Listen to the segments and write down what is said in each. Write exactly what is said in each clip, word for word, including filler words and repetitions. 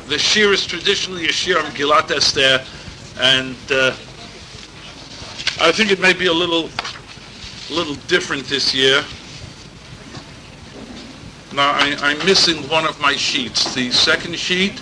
the shir is traditionally a shir on Gilat Esther, and uh, I think it may be a little, little different this year. Now, I, I'm missing one of my sheets. The second sheet.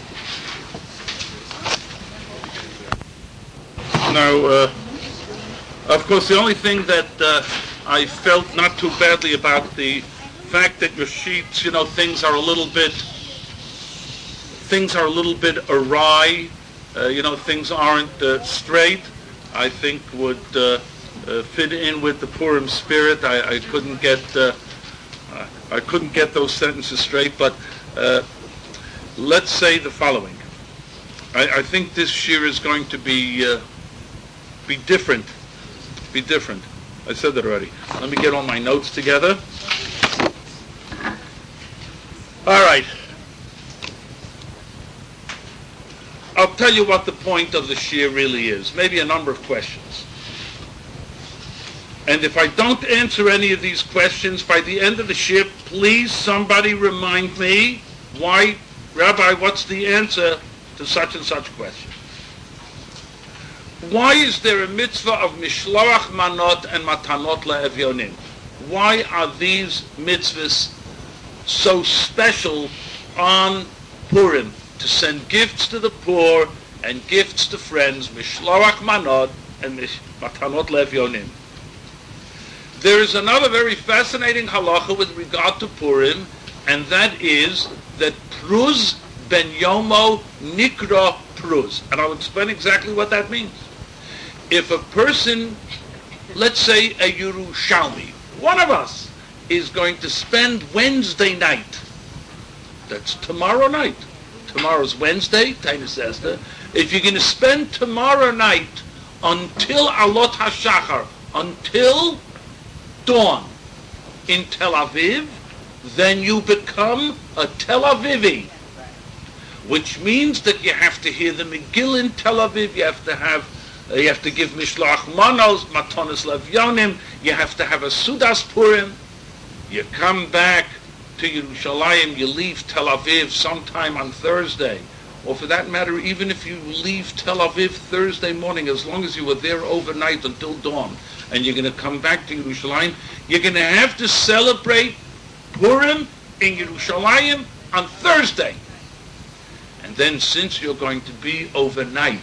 Now, uh, of course, the only thing that uh, I felt not too badly about the fact that your sheets, you know, things are a little bit, things are a little bit awry. Uh, you know, things aren't uh, straight. I think would uh, uh, fit in with the Purim spirit. I, I couldn't get. Uh, I couldn't get those sentences straight, but uh, let's say the following. I, I think this shir is going to be uh, be different. Be different. I said that already. Let me get all my notes together. All right. I'll tell you what the point of the shir really is. Maybe a number of questions. And if I don't answer any of these questions, by the end of the shir, please somebody remind me, why, Rabbi, what's the answer to such and such question? Why is there a mitzvah of mishloach manot and matanot le'evyonim? Why are these mitzvahs so special on Purim, to send gifts to the poor and gifts to friends, mishloach manot and matanot le'evyonim? There is another very fascinating halacha with regard to Purim, and that is that Pruz ben Yomo nikra Pruz. And I'll explain exactly what that means. If a person, let's say a Yerushalmi, one of us, is going to spend Wednesday night, that's tomorrow night, tomorrow's Wednesday, Tainus Esther, if you're going to spend tomorrow night until Alot HaShachar, until dawn in Tel Aviv, then you become a Tel Avivi, which means that you have to hear the Megillah in Tel Aviv, you have to have, uh, you have to give Mishloach Manos, Matonis Levyonim, you have to have a Sudas Purim, you come back to Yerushalayim, you leave Tel Aviv sometime on Thursday, or for that matter, even if you leave Tel Aviv Thursday morning, as long as you were there overnight until dawn, and you're going to come back to Yerushalayim, you're going to have to celebrate Purim in Yerushalayim on Thursday. And then since you're going to be overnight,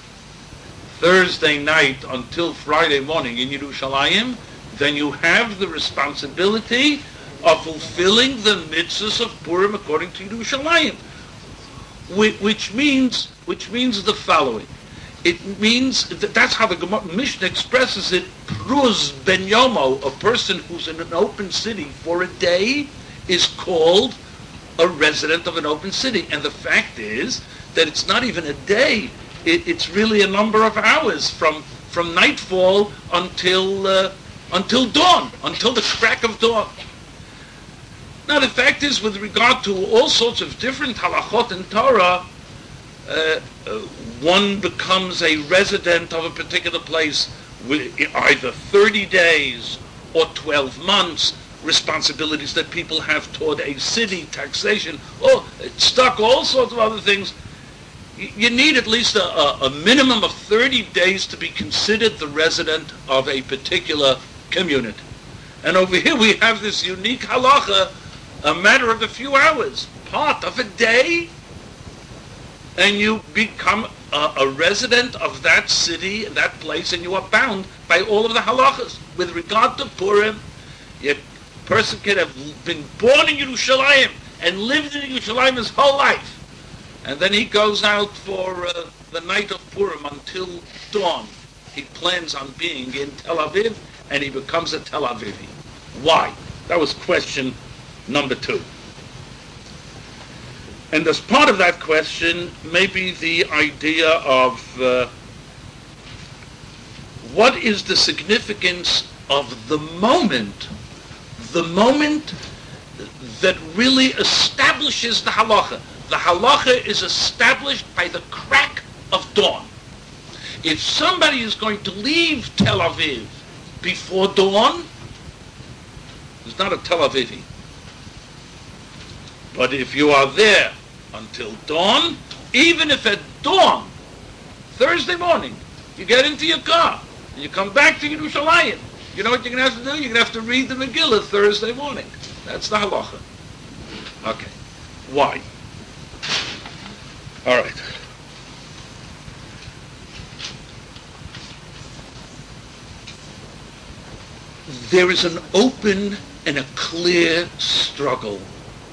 Thursday night until Friday morning in Yerushalayim, then you have the responsibility of fulfilling the mitzvahs of Purim according to Yerushalayim. Which means, which means the following. It means, that that's how the Gemara, Mishnah expresses it, Pruz ben Yomo, a person who's in an open city for a day, is called a resident of an open city. And the fact is that it's not even a day, it, it's really a number of hours from, from nightfall until, uh, until dawn, until the crack of dawn. Now the fact is, with regard to all sorts of different halachot in Torah, uh, uh, one becomes a resident of a particular place with either thirty days or twelve months, responsibilities that people have toward a city, taxation, oh, stuck, all sorts of other things. You need at least a, a minimum of thirty days to be considered the resident of a particular community. And over here we have this unique halacha, a matter of a few hours, part of a day, and you become a, a resident of that city, that place, and you are bound by all of the halachas. With regard to Purim, a person can have been born in Yerushalayim and lived in Yerushalayim his whole life, and then he goes out for uh, the night of Purim until dawn. He plans on being in Tel Aviv, and he becomes a Tel Avivi. Why? That was question number two. And as part of that question, maybe the idea of uh, what is the significance of the moment, the moment that really establishes the halacha. The halacha is established by the crack of dawn. If somebody is going to leave Tel Aviv before dawn, it's not a Tel Avivi. But if you are there until dawn, even if at dawn, Thursday morning, you get into your car, and you come back to Yerushalayim, you know what you're going to have to do? You're going to have to read the Megillah Thursday morning. That's the halacha. Okay. Why? All right. There is an open and a clear struggle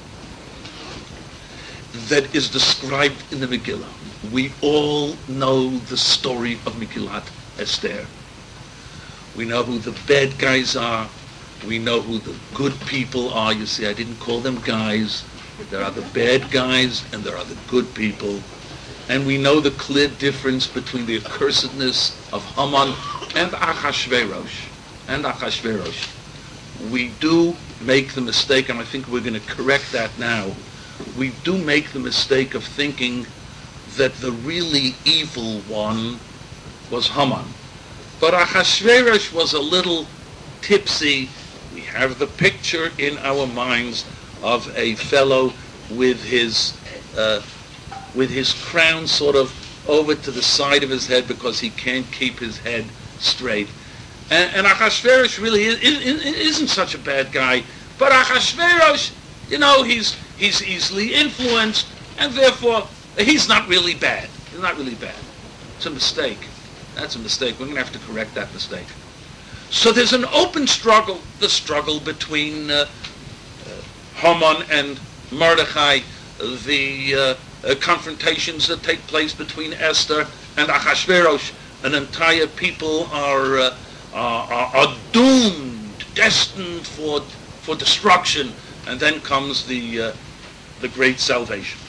that is described in the Megillah. We all know the story of Megillat Esther. We know who the bad guys are. We know who the good people are. You see, I didn't call them guys. There are the bad guys and there are the good people. And we know the clear difference between the accursedness of Haman and Achashverosh. And Achashverosh. We do make the mistake, and I think we're going to correct that now. We do make the mistake of thinking that the really evil one was Haman. But Achashverosh was a little tipsy. We have the picture in our minds of a fellow with his uh, with his crown sort of over to the side of his head because he can't keep his head straight. And, and Achashverosh really is, is, isn't such a bad guy. But Achashverosh, you know, he's he's easily influenced, and therefore he's not really bad. He's not really bad. It's a mistake. That's a mistake. We're going to have to correct that mistake. So there's an open struggle, the struggle between uh, uh, Haman and Mordechai, the uh, uh, confrontations that take place between Esther and Achashverosh. An entire people are, uh, are, are doomed, destined for for destruction, and then comes the uh, the great salvation.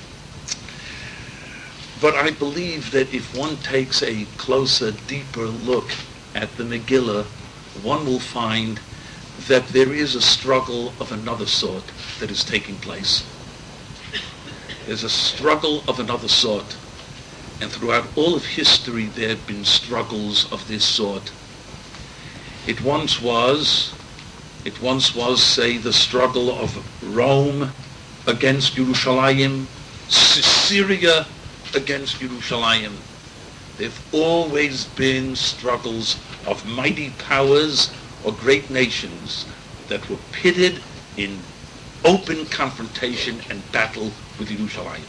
But I believe that if one takes a closer, deeper look at the Megillah, one will find that there is a struggle of another sort that is taking place. There's a struggle of another sort. And throughout all of history, there have been struggles of this sort. It once was, it once was, say, the struggle of Rome against Yerushalayim, Syria against Yerushalayim. There've always been struggles of mighty powers or great nations that were pitted in open confrontation and battle with Yerushalayim.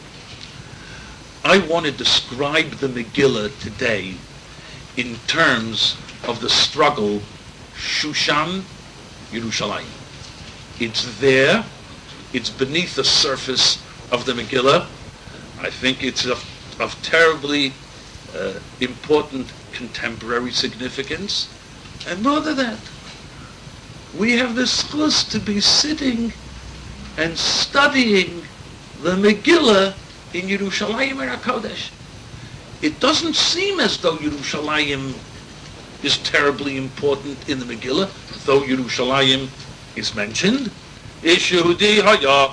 I want to describe the Megillah today in terms of the struggle Shushan, Yerushalayim. It's there. It's beneath the surface of the Megillah. I think it's of, of terribly uh, important contemporary significance. And more than that, we have the schus to be sitting and studying the Megillah in Yerushalayim HaKodesh. It doesn't seem as though Yerushalayim is terribly important in the Megillah, though Yerushalayim is mentioned. Ish Yehudi Haya.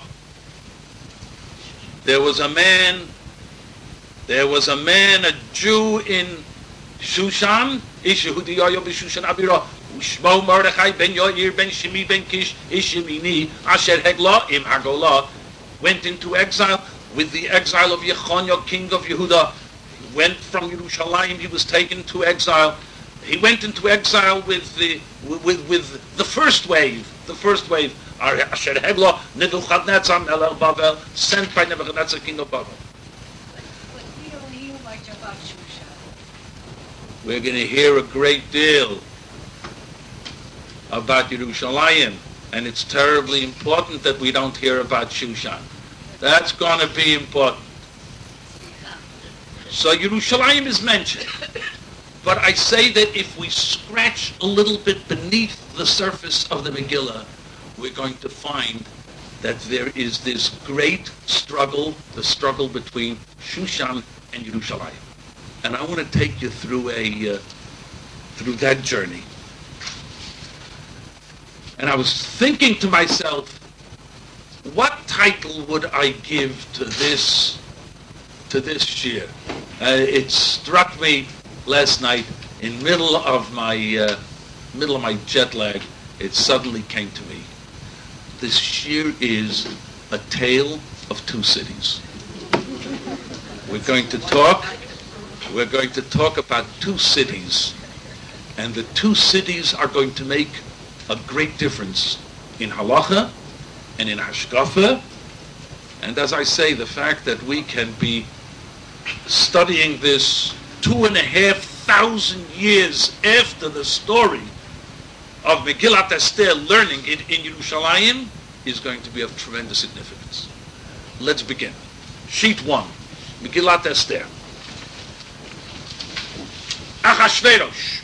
There was a man, there was a man, a Jew in Shushan. Ish Yehudi Haya b'Shushan Abira. Ushmo Mordechai ben Yair ben Shimi ben Kish Ish Yemini Asher Hegla im Hagolah. Went into exile with the exile of Yechonia, king of Yehuda. He went from Yerushalayim, he was taken to exile. He went into exile with the with with the first wave, the first wave, Asher Hegla, Nebuchadnezzar Melech Bavel, sent by Nebuchadnezzar, king of Bavel. But we don't hear much about Shushan. We're going to hear a great deal about Yerushalayim, and it's terribly important that we don't hear about Shushan. That's going to be important. So Yerushalayim is mentioned. But I say that if we scratch a little bit beneath the surface of the Megillah, we're going to find that there is this great struggle, the struggle between Shushan and Yerushalayim. And I want to take you through a uh, through that journey. And I was thinking to myself, what title would I give to this to this shir? Uh, it struck me last night in middle of my uh, middle of my jet lag. It suddenly came to me. This shir is a tale of two cities. We're going to talk, we're going to talk about two cities, and the two cities are going to make a great difference in halacha and in hashkafa. And as I say, the fact that we can be studying this two and a half thousand years after the story of Megillat Esther, learning it in Yerushalayim, is going to be of tremendous significance. Let's begin. Sheet one, Megillat Esther. Achashverosh.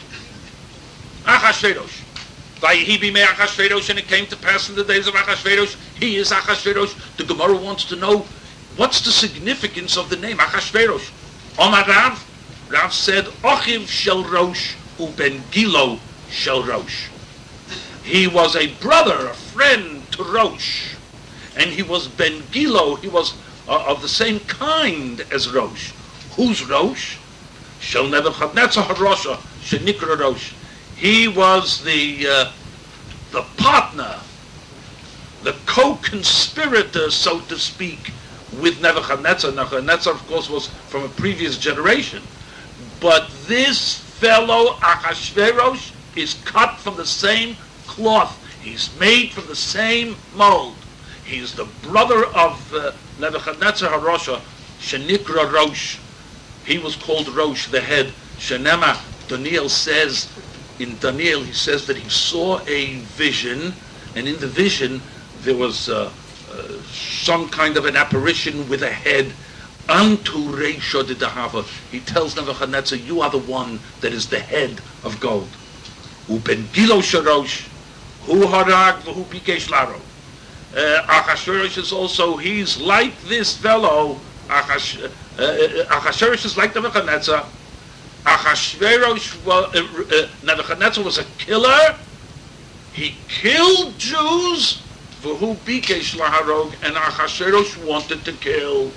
Achashverosh. Vayihi bimei Achashverosh, and it came to pass in the days of Achashverosh. He is Achashverosh. The Gemara wants to know, what's the significance of the name Achashverosh? Omar Rav, Rav said, Ochiv shel Rosh uben Gilo shel Rosh. He was a brother, a friend to Rosh, and he was Ben Gilo. He was uh, of the same kind as Rosh. Who's Rosh? Shel Nebuchadnezzar HaRosha shenikra Rosh. He was the uh, the partner, the co-conspirator, so to speak, with Nebuchadnezzar. Nebuchadnezzar, of course, was from a previous generation. But this fellow, Achashverosh, is cut from the same cloth. He's made from the same mold. He's the brother of uh, Nebuchadnezzar HaRosha, shenikra Rosh. He was called Rosh, the head. Shenema, Daniel says, in Daniel, he says that he saw a vision, and in the vision there was uh, uh, some kind of an apparition with a head. Unto Reisha Didahava. He tells Nebuchadnezzar, you are the one that is the head of gold. Uben Gilo Sharosh, Hu Harag, Hu Bikesh Laro. Achashverosh is also, he's like this fellow. Achash, uh, Achashverosh is like Nebuchadnezzar. Achashverosh, well, uh, uh, Nebuchadnezzar was a killer. He killed Jews. V'hu Bikesh Laharog, and Achashverosh wanted to kill.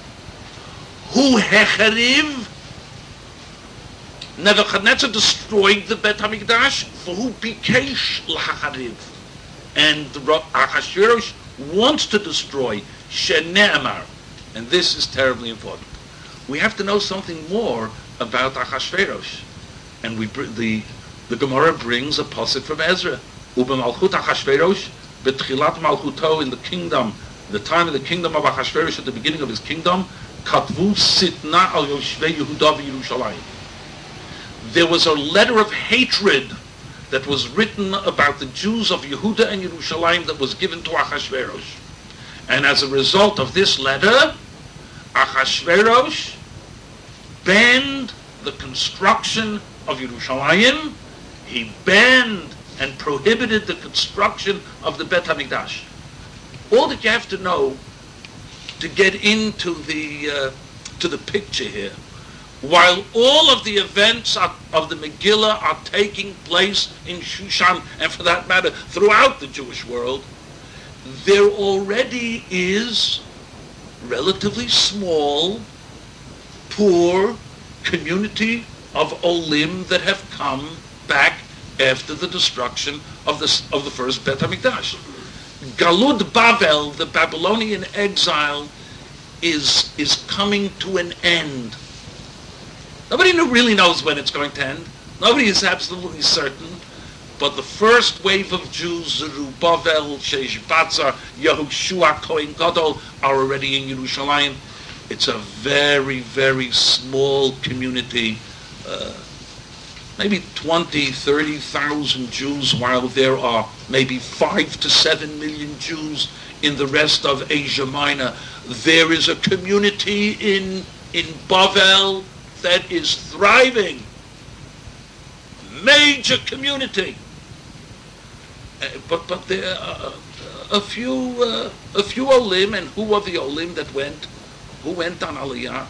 Hu Hechariv. Nebuchadnezzar destroyed the Bet HaMikdash. V'hu Bikesh Lahachariv. And Achashverosh wants to destroy Shene'amar. And this is terribly important. We have to know something more about Achashverosh. And we the the Gemara brings a pasuk from Ezra. Uba Malchut Achashverosh, Betchilat Malchuto, in the kingdom, the time of the kingdom of Achashverosh, at the beginning of his kingdom, Katvu Sitna al Yoshvei Yehuda v'Yerushalayim. There was a letter of hatred that was written about the Jews of Yehuda and Yerushalayim that was given to Achashverosh. And as a result of this letter, Achashverosh banned the construction of Yerushalayim. He banned and prohibited the construction of the Bet HaMikdash. All that you have to know to get into the uh, to the picture here, while all of the events are, of the Megillah are taking place in Shushan, and for that matter throughout the Jewish world, there already is relatively small, poor community of Olim that have come back after the destruction of the of the first Bet HaMikdash. Galud Bavel, the Babylonian exile, is is coming to an end. Nobody really knows when it's going to end. Nobody is absolutely certain. But the first wave of Jews, Zerubbabel, Sheshbatzar, Yehoshua, Kohen Gadol, are already in Yerushalayim. It's a very, very small community. Uh, maybe twenty, thirty thousand Jews, while there are maybe five to seven million Jews in the rest of Asia Minor. There is a community in in Bavel that is thriving. Major community. Uh, but but there are a few uh, a few Olim, and who were the Olim that went? Who went on Aliyah?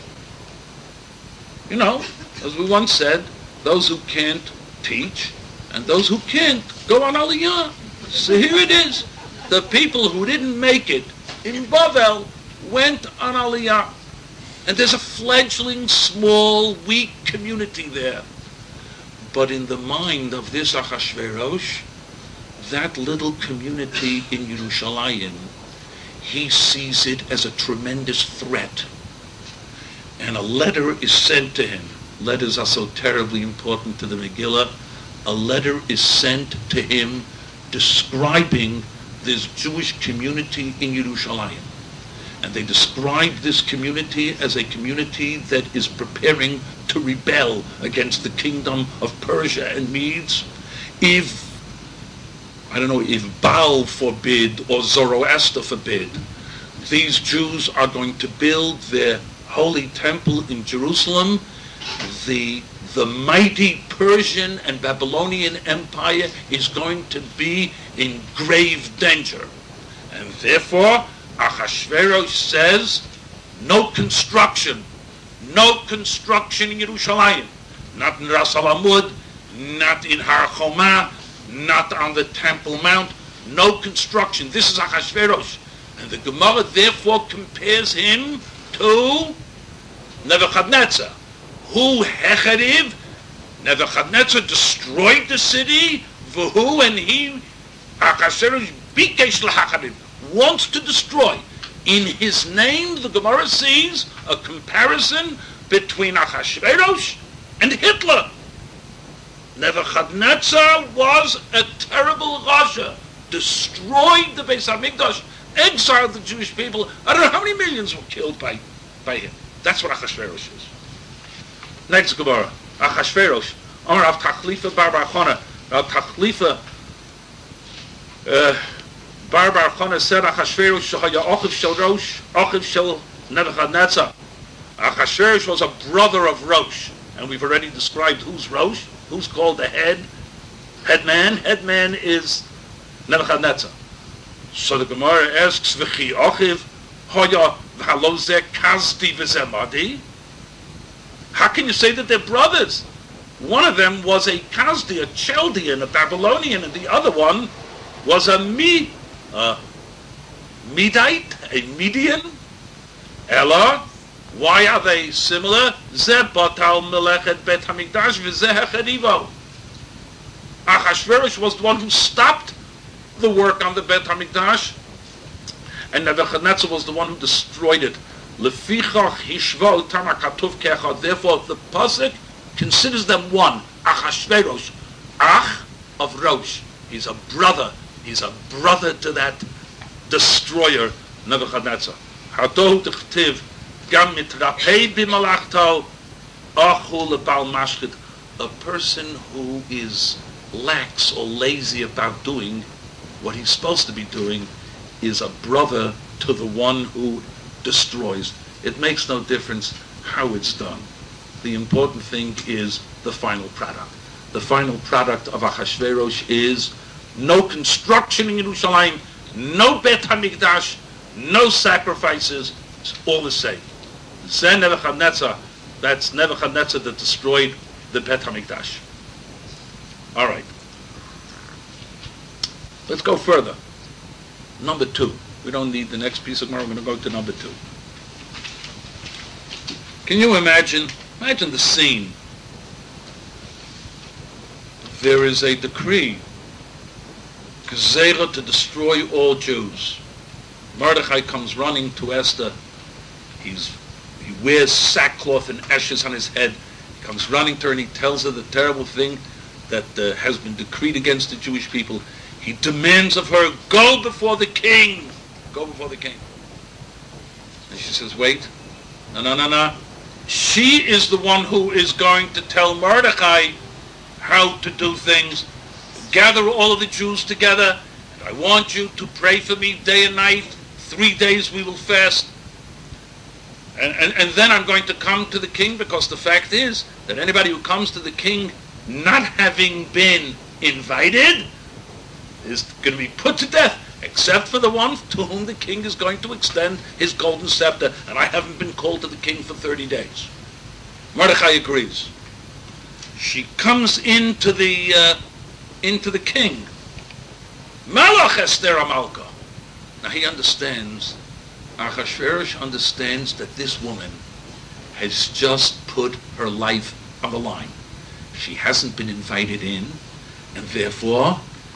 You know, as we once said, those who can't teach and those who can't go on Aliyah. So here it is. The people who didn't make it in Bavel went on Aliyah. And there's a fledgling, small, weak community there. But in the mind of this Achashverosh, that little community in Yerushalayim he sees it as a tremendous threat. And a letter is sent to him. Letters are so terribly important to the Megillah. A letter is sent to him describing this Jewish community in Yerushalayim. And they describe this community as a community that is preparing to rebel against the kingdom of Persia and Medes. If, I don't know, if Baal forbid or Zoroaster forbid, these Jews are going to build their holy temple in Jerusalem. The, the mighty Persian and Babylonian Empire is going to be in grave danger. And therefore, Achashverosh says, no construction, no construction in Yerushalayim, not in Ras Al Amud, not in Har Chomah, not on the Temple Mount, no construction. This is Achashverosh. And the Gemara therefore compares him to Nebuchadnezzar, who hechariv, Nebuchadnezzar destroyed the city, v'hu, and he, Achashverosh, bikesh l'hachariv, wants to destroy. In his name, the Gemara sees a comparison between Achashverosh and Hitler. Nebuchadnezzar was a terrible Rasha, destroyed the Beis HaMikdash, exiled the Jewish people. I don't know how many millions were killed by, by him. That's what Achashverosh is. Next Gemara, Achashverosh, Amar Rav Tachlifa Bar Bar Chana. Rav Tachlifa uh, Bar Bar Chana said, Achashverosh shahaya Achiv shel Rosh, Achiv shel Nebuchadnezzar. Achashverosh was a brother of Rosh, and we've already described who's Rosh, who's called the head, head man. Head man is Nebuchadnezzar. So the Gemara asks, V'chi Achiv haya v'halo zeh kazdi v'zeh madi? How can you say that they're brothers? One of them was a Kazdi, a Chaldean, a Babylonian, and the other one was a Mi, a Medite, a Median. Ella, why are they similar? Zeh batal melechet bet hamikdash v'zeh hechadivo. Achashverosh was the one who stopped the work on the Bet HaMikdash, and Nebuchadnezzar was the one who destroyed it. Lefichach hishvo tama katuv kecha. Therefore, the pasuk considers them one. Achashverosh, Ach of Rosh. He's a brother. He's a brother to that destroyer, Nebuchadnezzar. Hatohu tichtiv gam mitrapei b'malachto achu lebal mashchit. A person who is lax or lazy about doing what he's supposed to be doing is a brother to the one who destroys. It makes no difference how it's done. The important thing is the final product. The final product of Achashverosh is no construction in Yerushalayim, no Bet HaMikdash, no sacrifices. It's all the same. Zen Nebuchadnezzar, that's Nebuchadnezzar that destroyed the Bet HaMikdash. All right. Let's go further. Number two. We don't need the next piece of Gemara. We're going to go to number two. Can you imagine? Imagine the scene. There is a decree, Gezerah, to destroy all Jews. Mordechai comes running to Esther. He's, he wears sackcloth and ashes on his head. He comes running to her and he tells her the terrible thing that uh, has been decreed against the Jewish people. He demands of her, go before the king. Go before the king. And she says, wait. No, no, no, no. She is the one who is going to tell Mordechai how to do things. Gather all of the Jews together. And I want you to pray for me day and night. Three days we will fast. And, and, and then I'm going to come to the king, because the fact is that anybody who comes to the king not having been invited is going to be put to death, except for the one to whom the king is going to extend his golden scepter. And I haven't been called to the king for thirty days. Mordechai agrees. She comes into the uh, into the king. Malach Esther Amalka. Now he understands, Achashverosh understands that this woman has just put her life on the line. She hasn't been invited in, and therefore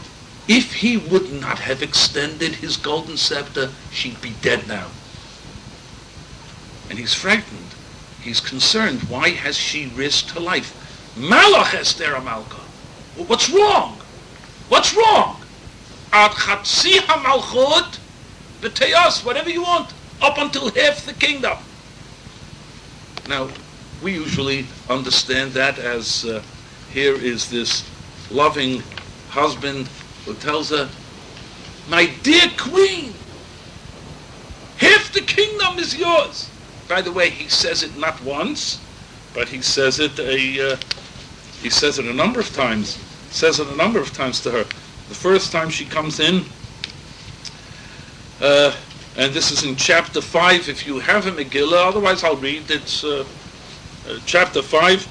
If he would not have extended his golden scepter, she'd be dead now. And he's frightened. He's concerned. Why has she risked her life? Malach Esther Amalka. What's wrong? What's wrong? Ad Chatzi HaMalchut B'Teyos, whatever you want, up until half the kingdom. Now, we usually understand that as uh, here is this loving husband who tells her, my dear queen, half the kingdom is yours. By the way, he says it not once, but he says it a uh, he says it a number of times. Says it a number of times to her. The first time she comes in, uh, and this is in chapter five. If you have a Megillah, otherwise I'll read. It's uh, uh, chapter five.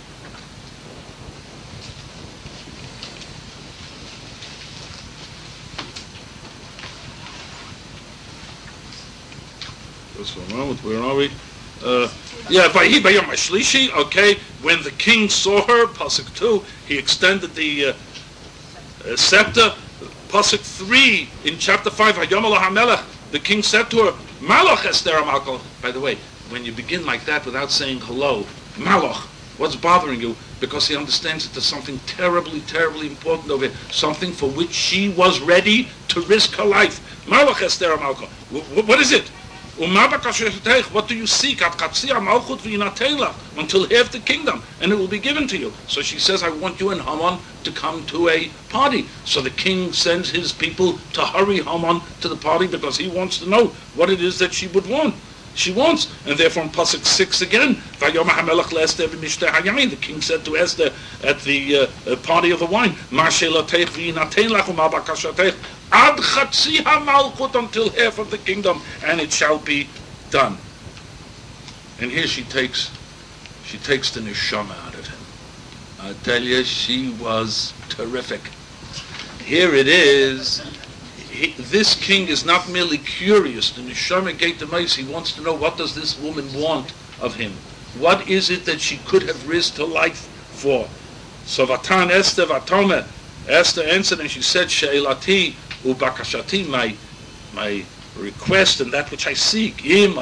Just one moment. Where are we? Uh, yeah, Vahi Bayom Ashlishi. Okay, when the king saw her, pasuk two, he extended the uh, uh, scepter. Pasuk three in chapter five, Hayom Allah HaMelech, the king said to her, Malach Esther Amalka. By the way, when you begin like that without saying hello, Malach, what's bothering you? Because he understands that there's something terribly, terribly important over here, something for which she was ready to risk her life. Malach Esther Amalka. What is it? What do you seek? Until half the kingdom, and it will be given to you. So she says, I want you and Haman to come to a party. So the king sends his people to hurry Haman to the party because he wants to know what it is that she would want. She wants. And therefore in Pasuk six again, the king said to Esther at the uh, uh, party of the wine, Ad Chatzi HaMalchut, until half of the kingdom, and it shall be done. And here she takes, she takes the neshama out of him. I tell you, she was terrific. Here it is. He, this king is not merely curious. The neshama gate the mice. He wants to know, what does this woman want of him? What is it that she could have risked her life for? So Vatan Esther Vatome, Esther answered and she said, She'elati ubakashati, my my request and that which I seek. If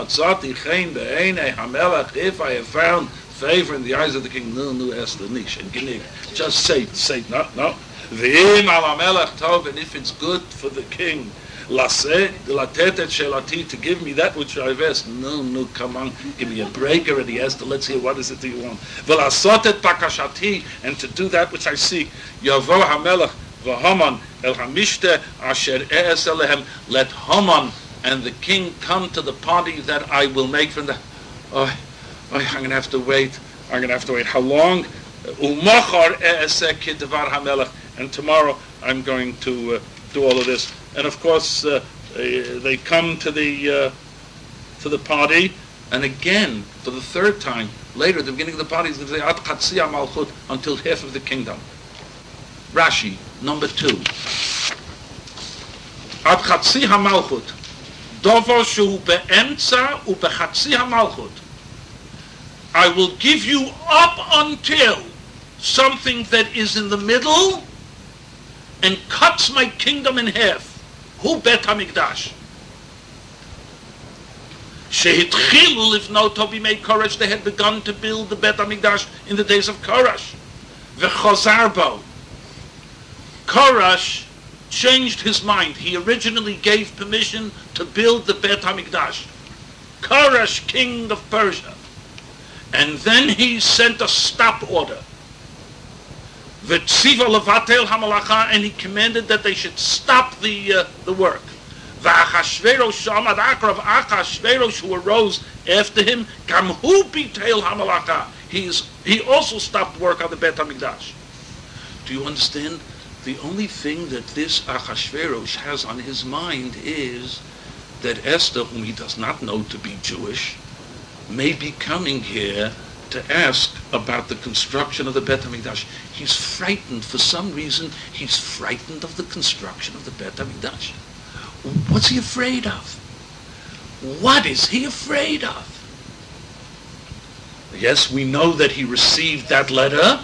I have found favor in the eyes of the king, no, no, Esther, nish, and ginig. Just say, say, no, no. V'im al hamelech tov, and if it's good for the king, latetet shelati, to give me that which I've asked. No, no, come on, give me a break already, Esther. Let's hear, what is it that you want? V'lasotet bakashati, and to do that which I seek. Yavo hamelech v'haman el hamishte asher e'es elehem. Let Haman and the king come to the party that I will make from the. Oh, oh, I'm going to have to wait. I'm going to have to wait. How long? Umachar e'eseh k'devar hamelech. And tomorrow I'm going to uh, do all of this. And of course, uh, they, they come to the uh, to the party, and again for the third time later, at the beginning of the party, he's going to say Ad Chatzi HaMalchut, until half of the kingdom. Rashi number two. Ad Chatzi HaMalchut, Dovo shehu be'emtza u'bechatzi HaMalchut. I will give you up until something that is in the middle and cuts my kingdom in half. Hu Bet HaMikdash. Shehitchilu livnoto b'mei Koresh. They had begun to build the Bet HaMikdash in the days of Koresh. V'chazar bo. Koresh changed his mind. He originally gave permission to build the Bet HaMikdash. Koresh, king of Persia. And then he sent a stop order. V'tziva levatel hamalacha, and he commanded that they should stop the uh, the work. V'achashverosh shamad akrav Achashverosh, who arose after him, gamhu bitel hamalacha. He's he also stopped work on the Bet HaMikdash. Do you understand? The only thing that this Achashverosh has on his mind is that Esther, whom he does not know to be Jewish, may be coming here to ask about the construction of the Bet HaMikdash. He's frightened. For some reason, he's frightened of the construction of the Bet HaMikdash. What's he afraid of? What is he afraid of? Yes, we know that he received that letter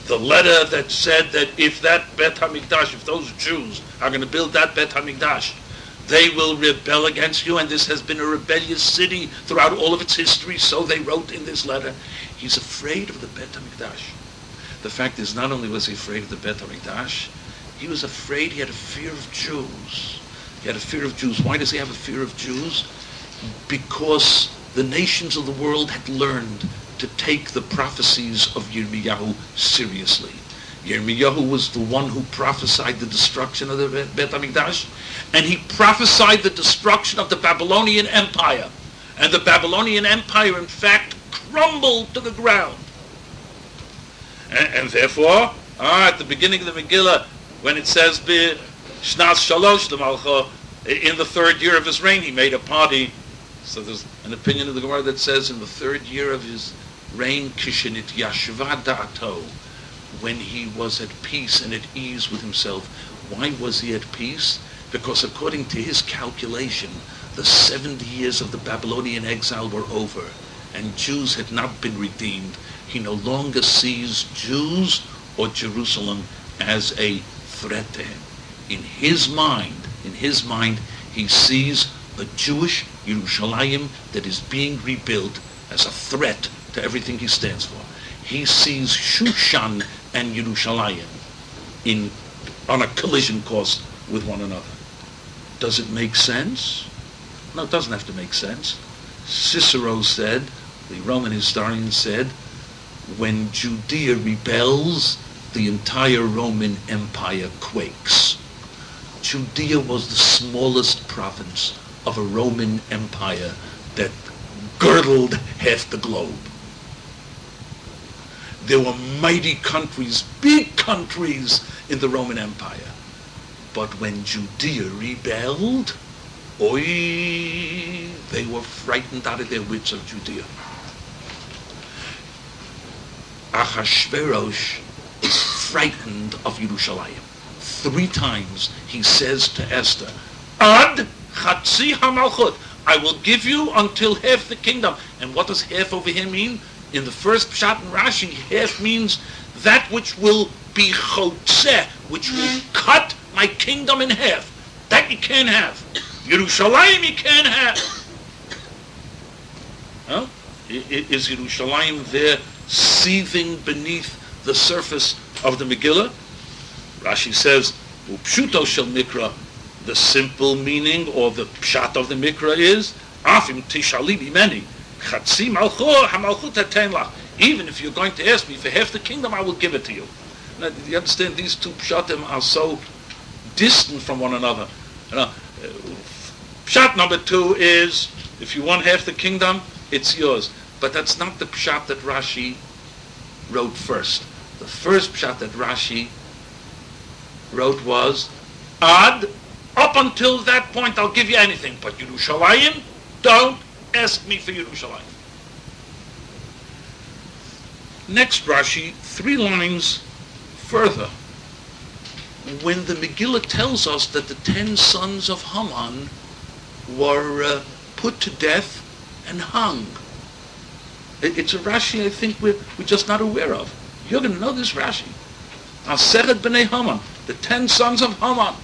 The letter that said that if that Bet HaMikdash, if those Jews are going to build that Bet HaMikdash, they will rebel against you, and this has been a rebellious city throughout all of its history, so they wrote in this letter. He's afraid of the Bet HaMikdash. The fact is, not only was he afraid of the Bet HaMikdash, he was afraid, he had a fear of Jews. He had a fear of Jews. Why does he have a fear of Jews? Because the nations of the world had learned to take the prophecies of Yirmiyahu seriously. Yirmiyahu was the one who prophesied the destruction of the Bet HaMikdash, and he prophesied the destruction of the Babylonian Empire. And the Babylonian Empire, in fact, crumbled to the ground. And, and therefore, ah, at the beginning of the Megillah, when it says, Shnas Shalosh L'Malcha, in the third year of his reign, he made a party. So there's an opinion of the Gemara that says, in the third year of his reign, Kishenit Yashva Da'ato, when he was at peace and at ease with himself. Why was he at peace? Because according to his calculation, the seventy years of the Babylonian exile were over, and Jews had not been redeemed. He no longer sees Jews or Jerusalem as a threat to him. In his mind, in his mind, he sees a Jewish Yerushalayim that is being rebuilt as a threat to everything he stands for. He sees Shushan and Yerushalayim in on a collision course with one another. Does it make sense? No, it doesn't have to make sense. Cicero said, the Roman historian said, when Judea rebels, the entire Roman Empire quakes. Judea was the smallest province of a Roman Empire that girdled half the globe. There were mighty countries, big countries in the Roman Empire. But when Judea rebelled, oi, they were frightened out of their wits of Judea. Achashverosh is frightened of Yerushalayim. Three times he says to Esther, Ad chatzi hamalchut, I will give you until half the kingdom. And what does half over here mean? In the first Pshat and Rashi, half means that which will be chotzeh, which will cut my kingdom in half. That you can't have. Yerushalayim you can't have. Huh? Is Yerushalayim there seething beneath the surface of the Megillah? Rashi says, Upshuto shel Mikra, the simple meaning or the pshat of the Mikra is, Afim tishali bimeni, chatzi malchut hamalchut haten lach. Even if you're going to ask me for half the kingdom, I will give it to you. Now, do you understand? These two pshatim are so distant from one another. You know, pshat number two is, if you want half the kingdom, it's yours. But that's not the pshat that Rashi wrote first. The first pshat that Rashi wrote was, Ad, up until that point I'll give you anything, but Yerushalayim, don't ask me for Yerushalayim. Next Rashi, three lines further, when the Megillah tells us that the ten sons of Haman were uh, put to death and hung. It, it's a Rashi I think we're, we're just not aware of. You're going to know this Rashi. Aseret b'nei Haman, the ten sons of Haman.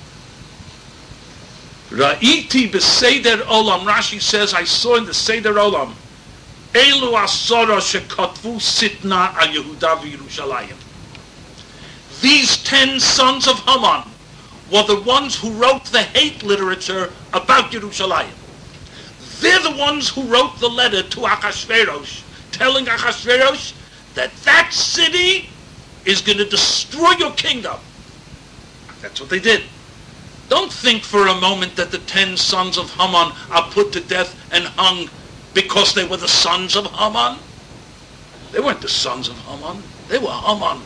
Ra'iti b'seder olam, Rashi says, I saw in the Seder olam, Elu asora shekotvu sitna al Yehuda v'Yerushalayim. These ten sons of Haman were the ones who wrote the hate literature about Yerushalayim. They're the ones who wrote the letter to Achashverosh, telling Achashverosh that that city is going to destroy your kingdom. That's what they did. Don't think for a moment that the ten sons of Haman are put to death and hung because they were the sons of Haman. They weren't the sons of Haman. They were Haman.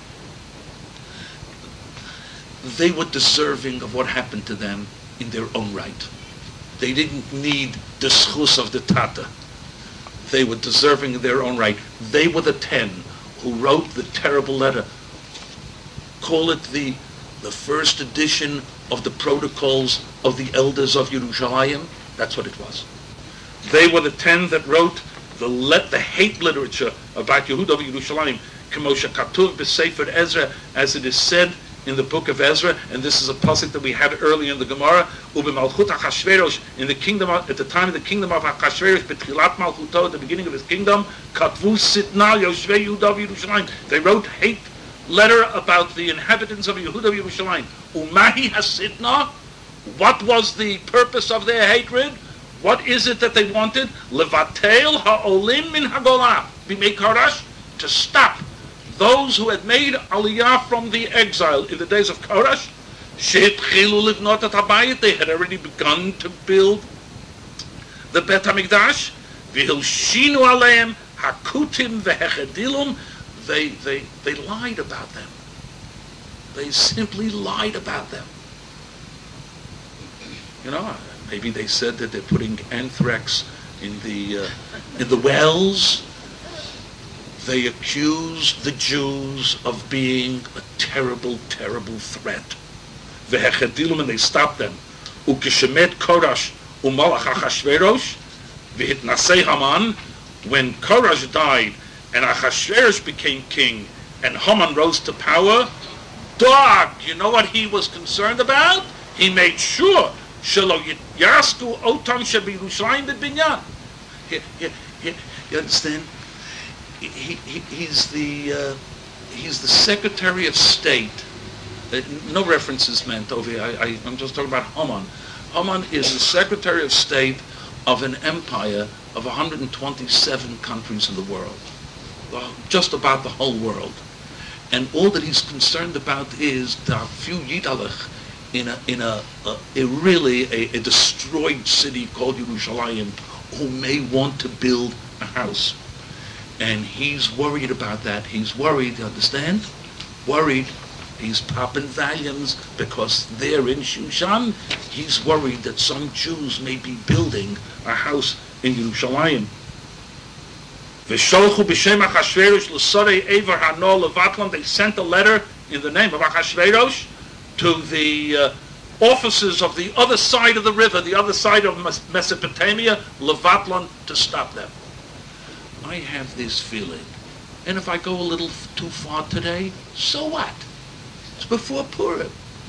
They were deserving of what happened to them in their own right. They didn't need the schus of the Tata. They were deserving of their own right. They were the ten who wrote the terrible letter. Call it the, the first edition of the protocols of the elders of Yerushalayim. That's what it was. They were the ten that wrote the, let, the hate literature about Yehuda of Yerushalayim. Kemosha Katuv b'Sefer Ezra, as it is said in the book of Ezra, and this is a pasuk that we had earlier in the Gemara. Ubemalchut Achashverosh, in the kingdom of, at the time of the kingdom of Achashverosh, betchilat Malchuto, at the beginning of his kingdom, Katvu Sitna Yoshvei Yehuda Yerushalayim. They wrote hate letter about the inhabitants of Yehuda Yerushalayim. Umahi Hasitna. What was the purpose of their hatred? What is it that they wanted? Levatel ha'olim min hagolah b'mei Korash, to stop those who had made aliyah from the exile in the days of Korash. She'etchilu livnot et habayit, they had already begun to build the Bet HaMikdash. V'hilshinu aleim hakutim v'hechedilum, they they they lied about them. They simply lied about them. You know, maybe they said that they're putting anthrax in the uh, in the wells. They accused the Jews of being a terrible, terrible threat. V'hechedilum, and they stopped them. Ukeshemet Korash umalach Achashverosh v'hitnasei Haman. When Korash died and Achashverosh became king and Haman rose to power, dog, you know what he was concerned about? He made sure shelo yasku otam shebiyerushalayim b'binyan. You understand? He, he, he's the uh, he's the Secretary of State. Uh, no reference is meant over here. I, I, I'm just talking about Haman. Haman is the Secretary of State of an empire of one hundred twenty-seven countries in the world, uh, just about the whole world. And all that he's concerned about is there are few Yidalech in a in a, a, a really a, a destroyed city called Yerushalayim who may want to build a house. And he's worried about that. He's worried, you understand? Worried. He's popping volumes because they're in Shushan. He's worried that some Jews may be building a house in Yerushalayim. V'sholchu b'shem Achashverosh l'sorei Ever Hano levatlan. They sent a letter in the name of Achashverosh to the uh, officers of the other side of the river, the other side of Mesopotamia, levatlan, to stop them. I have this feeling, and if I go a little too far today, so what? It's before Purim.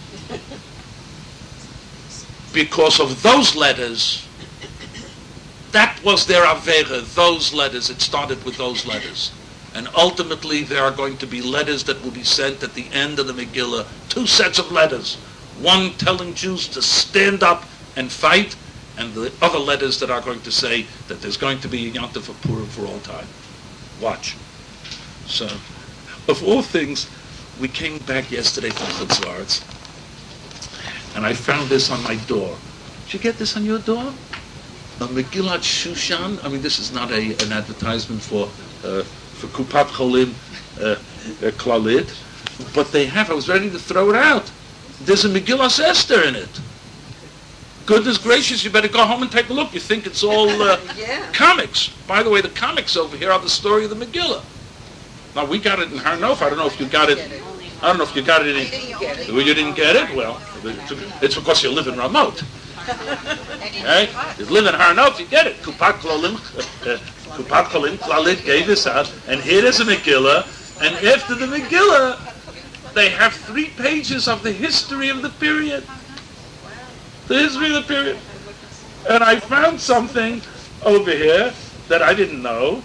Because of those letters, that was their Avera, those letters. It started with those letters. And ultimately there are going to be letters that will be sent at the end of the Megillah, two sets of letters. One telling Jews to stand up and fight, and the other letters that are going to say that there's going to be a Yom Tov for Purim for all time. Watch. So, of all things, we came back yesterday from Chutz La'aretz, and I found this on my door. Did you get this on your door? A Megillat Shushan. I mean, this is not a, an advertisement for uh, for Kupat Cholim uh, uh, Klalit, but they have. I was ready to throw it out. There's a Megillas Esther in it. Goodness gracious, you better go home and take a look. You think it's all uh, yeah. comics. By the way, the comics over here are the story of the Megillah. Now, we got it in Har Nof. I don't know if you got it. I don't know if you got it in... Well, you didn't get it? Well, it's because you live in Ramot. Okay? You live in Har Nof, you get it. Kupat Klolim, Kupat Klolim, Klalit gave this out, and here is a Megillah, and after the Megillah, they have three pages of the history of the period. The history of the period. And I found something over here that I didn't know.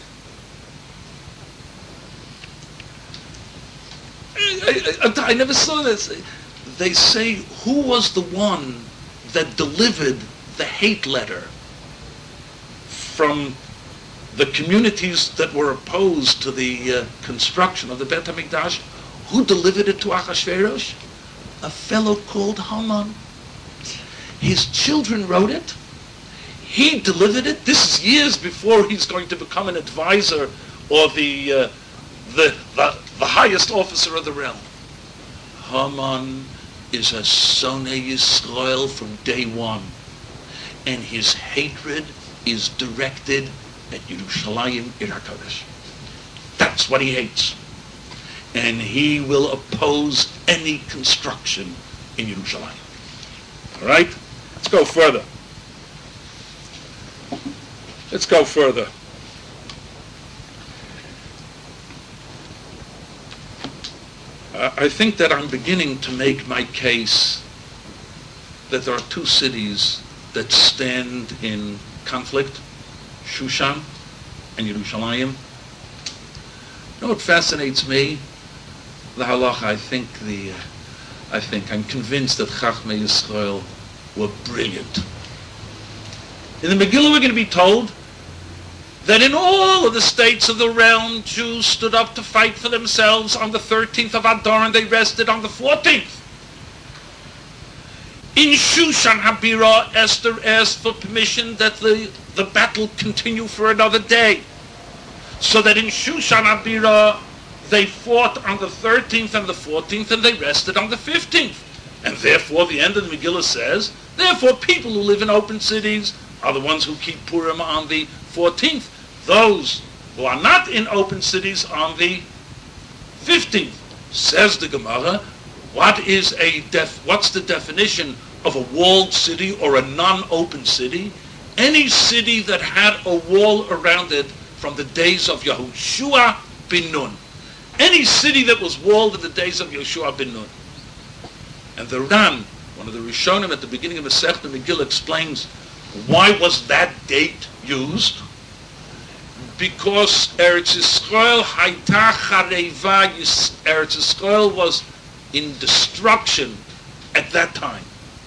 I, I, I never saw this. They say, who was the one that delivered the hate letter from the communities that were opposed to the uh, construction of the Bet HaMikdash? Who delivered it to Achashverosh? A fellow called Haman. His children wrote it. He delivered it. This is years before he's going to become an advisor or the uh, the, the the highest officer of the realm. Haman is a Sonei Yisrael from day one, and his hatred is directed at Yerushalayim Ir HaKodesh. That's what he hates, and he will oppose any construction in Yerushalayim. All right. Let's go further. Let's go further. Uh, I think that I'm beginning to make my case that there are two cities that stand in conflict, Shushan and Yerushalayim. You know what fascinates me? The halacha. I think the, uh, I think I'm convinced that Chachmei Yisrael were brilliant. In the Megillah, we're going to be told that in all of the states of the realm, Jews stood up to fight for themselves on the thirteenth of Adar, and they rested on the fourteenth. In Shushan Habira, Esther asked for permission that the, the battle continue for another day. So that in Shushan Habira, they fought on the thirteenth and the fourteenth, and they rested on the fifteenth. And therefore, the end of the Megillah says, therefore, people who live in open cities are the ones who keep Purim on the fourteenth. Those who are not in open cities on the fifteenth. Says the Gemara, what is a def- what's the definition of a walled city or a non-open city? Any city that had a wall around it from the days of Yehoshua bin Nun. Any city that was walled in the days of Yehoshua bin Nun. And the Ran, one of the Rishonim at the beginning of Masechta Megillah, explains why was that date used? Because Eretz Yisrael Haita Chareva, Eretz Yisrael was in destruction at that time.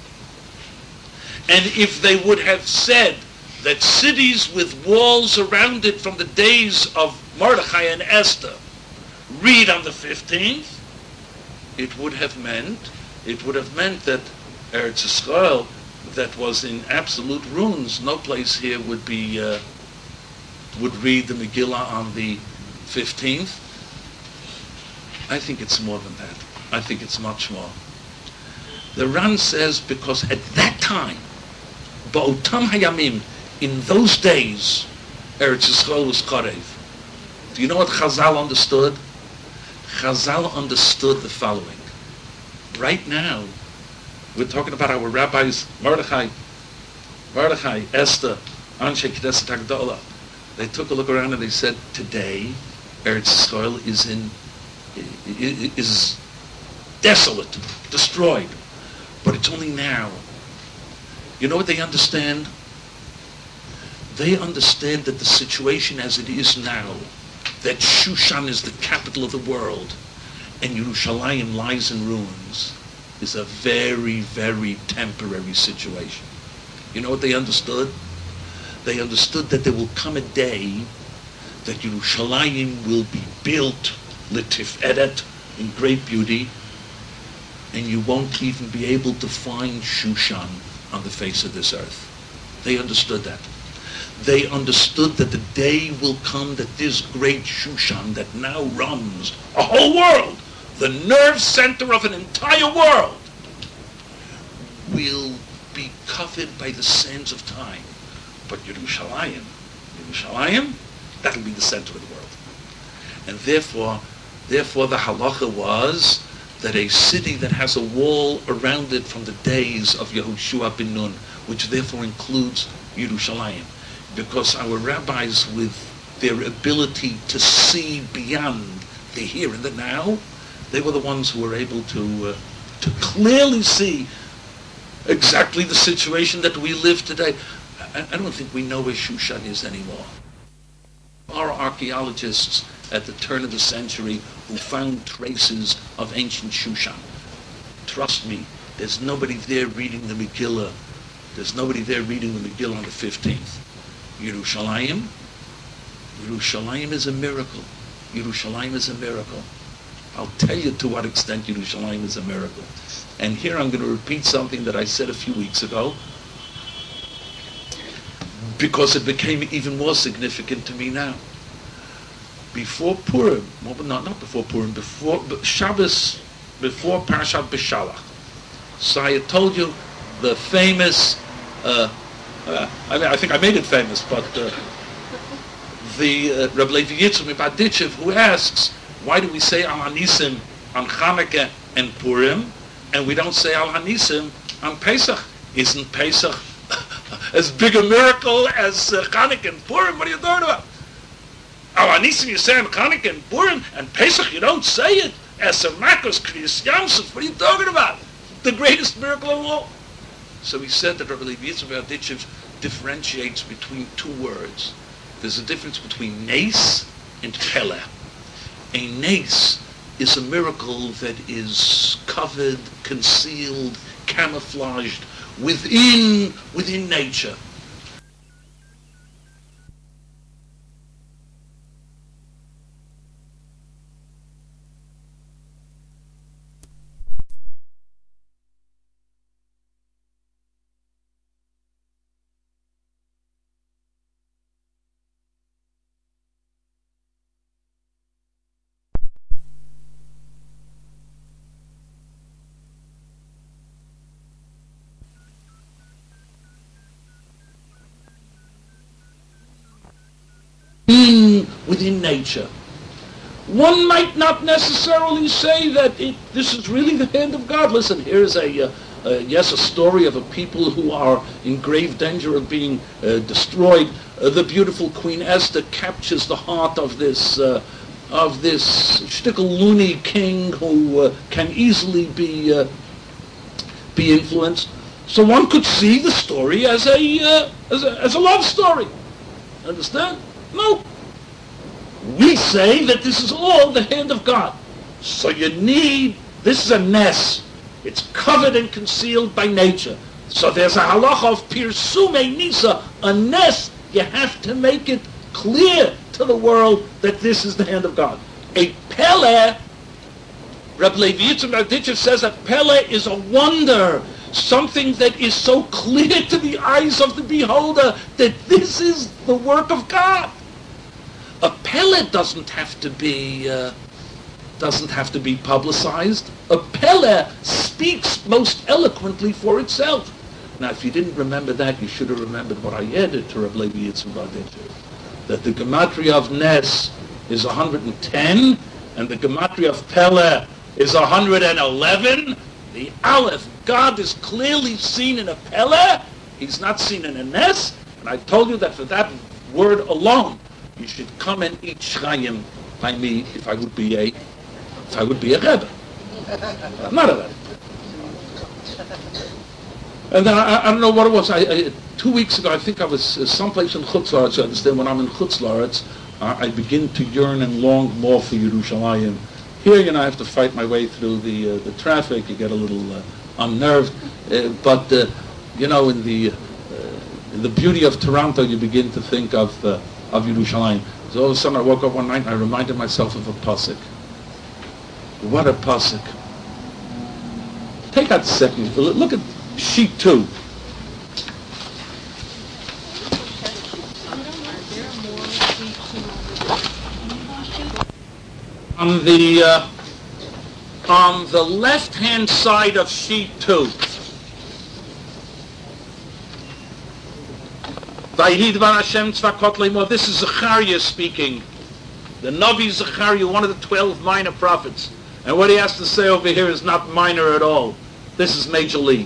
And if they would have said that cities with walls around it from the days of Mordechai and Esther read on the fifteenth, it would have meant, it would have meant that Eretz Yisrael, that was in absolute ruins, no place here would be, uh, would read the Megillah on the fifteenth. I think it's more than that. I think it's much more. The Ran says because at that time, Ba'otam Hayamim, in those days, Eretz Yisrael was Karev. Do you know what Chazal understood? Chazal understood the following. Right now, we're talking about our rabbis, Mordechai, Mordechai, Esther, Anshe Knesset Hagdolah. They took a look around and they said, today, Eretz Yisrael is in, is desolate, destroyed. But it's only now. You know what they understand? They understand that the situation as it is now, that Shushan is the capital of the world, and Yerushalayim lies in ruins, is a very, very temporary situation. You know what they understood? They understood that there will come a day that Yerushalayim will be built l'tiferet, in great beauty, and you won't even be able to find Shushan on the face of this earth. They understood that. They understood that the day will come that this great Shushan that now runs a whole world, the nerve center of an entire world, will be covered by the sands of time. But Yerushalayim, Yerushalayim, that'll be the center of the world. And therefore, therefore the halacha was that a city that has a wall around it from the days of Yehoshua bin Nun, which therefore includes Yerushalayim, because our rabbis, with their ability to see beyond the here and the now, they were the ones who were able to uh, to clearly see exactly the situation that we live today. I, I don't think we know where Shushan is anymore. Our archaeologists at the turn of the century who found traces of ancient Shushan. Trust me, there's nobody there reading the Megillah. There's nobody there reading the Megillah on the fifteenth. Yerushalayim, Yerushalayim is a miracle. Yerushalayim is a miracle. I'll tell you to what extent Yerushalayim is a miracle. And here I'm going to repeat something that I said a few weeks ago, because it became even more significant to me now. Before Purim, well, not, not before Purim, before Shabbos, before Parashat Beshalach. So I had told you the famous, uh, uh, I, mean, I think I made it famous, but uh, the uh, Reb Levi Yitzchak Mibaditchev, who asks, why do we say Al Hanisim on Chanukah and Purim, and we don't say Al Hanisim on Pesach? Isn't Pesach as big a miracle as uh, Chanukah and Purim? What are you talking about? Al Hanisim you say on Chanukah and Purim, and Pesach you don't say it, Eser Makos Kriyas Yamsuf. What are you talking about? The greatest miracle of all. So he said that Rabbi Levi Yitzchak Berditchev differentiates between two words. There's a difference between nes and pele. A nes is a miracle that is covered, concealed, camouflaged within within nature. Within nature. One might not necessarily say that it, this is really the hand of God. Listen, here's a, uh, uh, yes, a story of a people who are in grave danger of being uh, destroyed. Uh, the beautiful Queen Esther captures the heart of this uh, of this shtickle loony king who uh, can easily be uh, be influenced. So one could see the story as a uh, as a as a love story. Understand? No. We say that this is all the hand of God. So you need, this is a nes. It's covered and concealed by nature. So there's a halacha of pirsume nisa, a nes. You have to make it clear to the world that this is the hand of God. A pele, Rabbi Levi Yitzchak Berditchev says that pele is a wonder, something that is so clear to the eyes of the beholder that this is the work of God. A pele doesn't have to be uh, doesn't have to be publicized. A pele speaks most eloquently for itself. Now, if you didn't remember that, you should have remembered what I added to Rabbi Levi Yitzchak Berditchev, that the gematria of Nes is one hundred ten, and the gematria of Pele is one hundred eleven. The Aleph, God is clearly seen in a Pele. He's not seen in a Nes. And I told you that for that word alone, you should come and eat Shchayim by me if I would be a, if I would be a Rebbe. I'm not a Rebbe. And then I, I don't know what it was. I, I, two weeks ago, I think I was uh, someplace in Chutz La'aretz. I understand when I'm in Chutz La'aretz, uh, I begin to yearn and long more for Yerushalayim. Here, you know, I have to fight my way through the uh, the traffic. You get a little uh, unnerved, uh, but uh, you know, in the uh, in the beauty of Toronto, you begin to think of uh, of Yerushalayim. So all of a sudden, I woke up one night and I reminded myself of a pasuk. What a pasuk! Take that second. Look at sheet two. On the uh, on the left-hand side of sheet two, this is Zechariah speaking. The Navi Zechariah, one of the twelve minor prophets. And what he has to say over here is not minor at all. This is major league.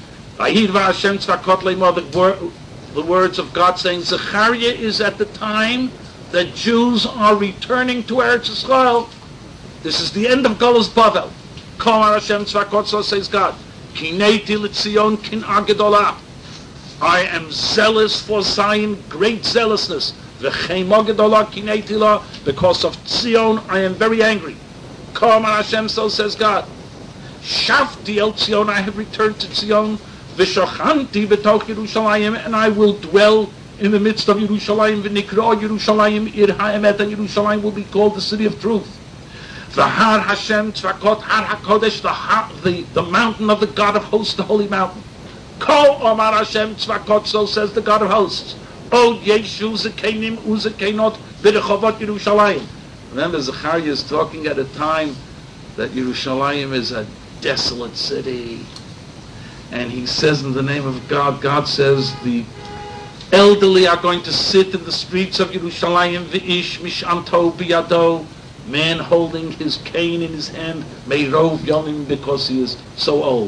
The, wor- the words of God saying, Zechariah is at the time that Jews are returning to Eretz Yisrael. This is the end of Golos Bavel. Kol Hashem Tzvakot, so says God. Kineti l'Tzion kin agedolah. I am zealous for Zion, great zealousness. V'chein agedolah kineti la. Because of Tzion, I am very angry. Kol Hashem, so says God. Shafti el Tzion, I have returned to Tzion. V'shochanti b'toch Yerushalayim, and I will dwell in the midst of Yerushalayim. V'nikra Yerushalayim ir ha'emet, and Yerushalayim will be called the city of truth. The Har Hashem Tzvakot Har HaKodesh, the, the, the mountain of the God of hosts, the holy mountain. Ko Omar Hashem Tzvakot, so says the God of hosts. O Yeshu Zekenim Uzekenot V'rechovot Yerushalayim. Remember, Zechariah is talking at a time that Yerushalayim is a desolate city. And he says in the name of God, God says the elderly are going to sit in the streets of Yerushalayim, V'ish Mishamto Biyado, man holding his cane in his hand, Meirov Yomim, because he is so old.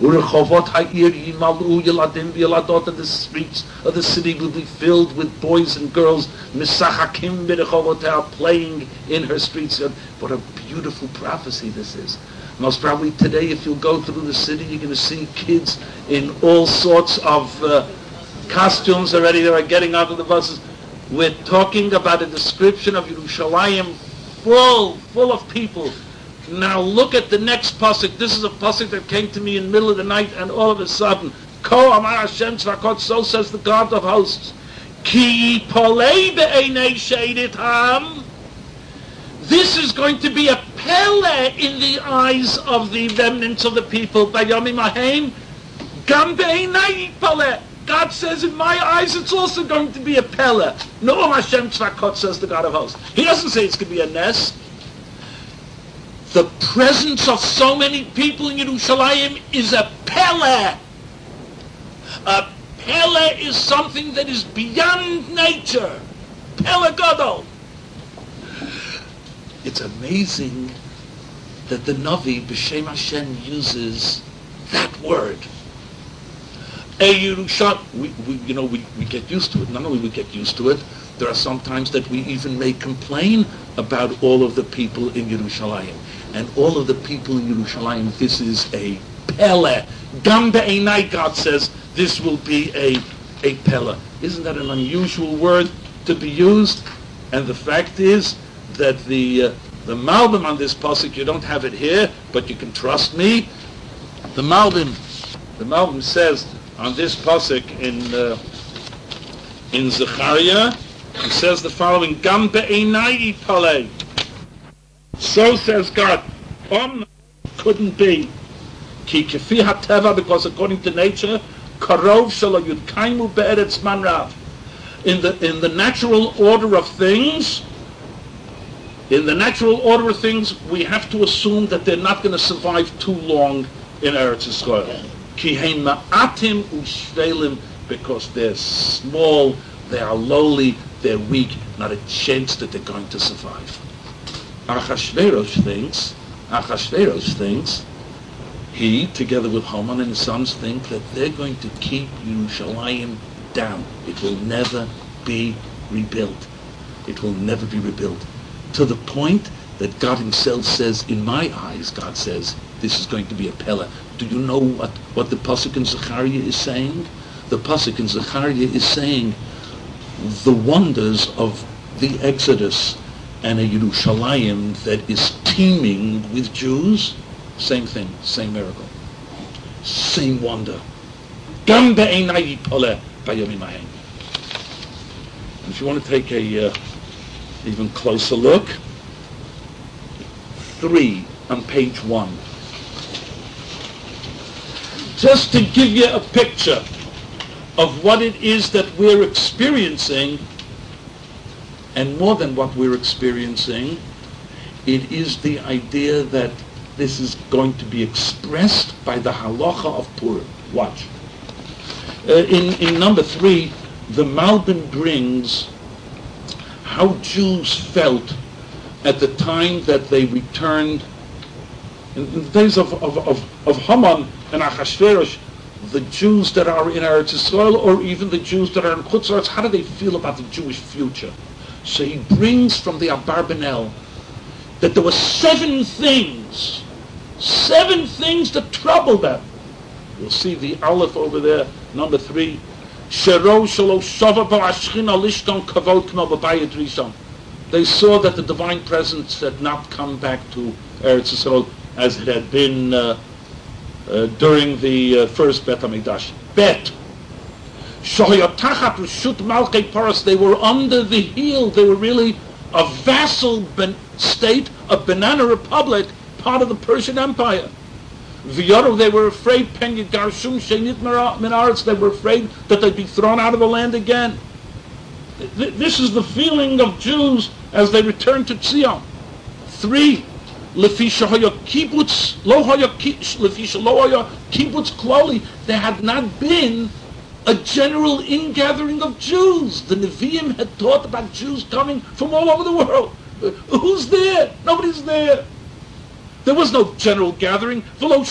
Urechovot ha'ir yimalu yeladim v'yeladot, and the streets of the city will be filled with boys and girls, misachakim b'rechovotah, playing in her streets. What a beautiful prophecy this is. Most probably today, if you go through the city, you're going to see kids in all sorts of uh, costumes already. They are getting out of the buses. We're talking about a description of Yerushalayim full, full of people. Now look at the next pasuk. This is a pasuk that came to me in the middle of the night, and all of a sudden, Ko Amar Hashem Tzvakot, so says the God of hosts, Ki polei be'einei she'edit ham. This is going to be a pele in the eyes of the remnants of the people. Bayomim Hahem, Gam be'einei pele. God says, in my eyes, it's also going to be a pele. No, Hashem Tzvakot, says the God of hosts. He doesn't say it's going to be a nest. The presence of so many people in Yerushalayim is a pele. A pele is something that is beyond nature. Pele gadol. It's amazing that the Navi, B'Shem Hashem, uses that word. A Yerusha, we, we, you know, we, we get used to it. Not only we get used to it, there are some times that we even may complain about all of the people in Yerushalayim. And all of the people in Yerushalayim, this is a pele. Gam be'einai, God says, this will be a, a pele. Isn't that an unusual word to be used? And the fact is that the uh, the Malbim on this pasuk, you don't have it here, but you can trust me. The Malbim, the Malbim says on this pasuk in uh, in Zechariah, he says the following: Gam be'einai palei. So says God, Om couldn't be. Ki kefi hateva, because according to nature, karov shelo yudkaimu be'eretz man rav. In the in the natural order of things, in the natural order of things, we have to assume that they're not going to survive too long in Eretz Yisrael. Ki heim ma'atim u'shvelim, because they're small, they are lowly, they're weak, not a chance that they're going to survive. Achashverosh thinks, Achashverosh thinks, he, together with Haman and his sons, think that they're going to keep Yerushalayim down. It will never be rebuilt. It will never be rebuilt. To the point that God himself says, in my eyes, God says, this is going to be a pele. Do you know what, what the pasuk in Zechariah is saying? The pasuk in Zechariah is saying the wonders of the Exodus and a Yerushalayim that is teeming with Jews. Same thing, same miracle, same wonder. Gam be'einai pole bayomim hahem. If you want to take a uh, even closer look, three on page one, just to give you a picture of what it is that we're experiencing. And more than what we're experiencing, it is the idea that this is going to be expressed by the halacha of Purim. Watch. Uh, in, in number three, the Malbim brings how Jews felt at the time that they returned. In, in the days of, of, of, of Haman and Achashverosh, the Jews that are in Eretz Yisrael, or even the Jews that are in Chutz La'aretz, how do they feel about the Jewish future? So he brings from the Abarbanel that there were seven things, seven things that troubled them. You'll see the Aleph over there, number three. They saw that the divine presence had not come back to Eretz Yisrael as it had been uh, uh, during the uh, first Bet HaMikdash. Bet. They were under the heel. They were really a vassal ben- state, a banana republic, part of the Persian Empire. They were afraid. They were afraid that they'd be thrown out of the land again. This is the feeling of Jews as they return to Zion. Three. There had not been a general ingathering of Jews. The Nevi'im had taught about Jews coming from all over the world. Who's there? Nobody's there. There was no general gathering. But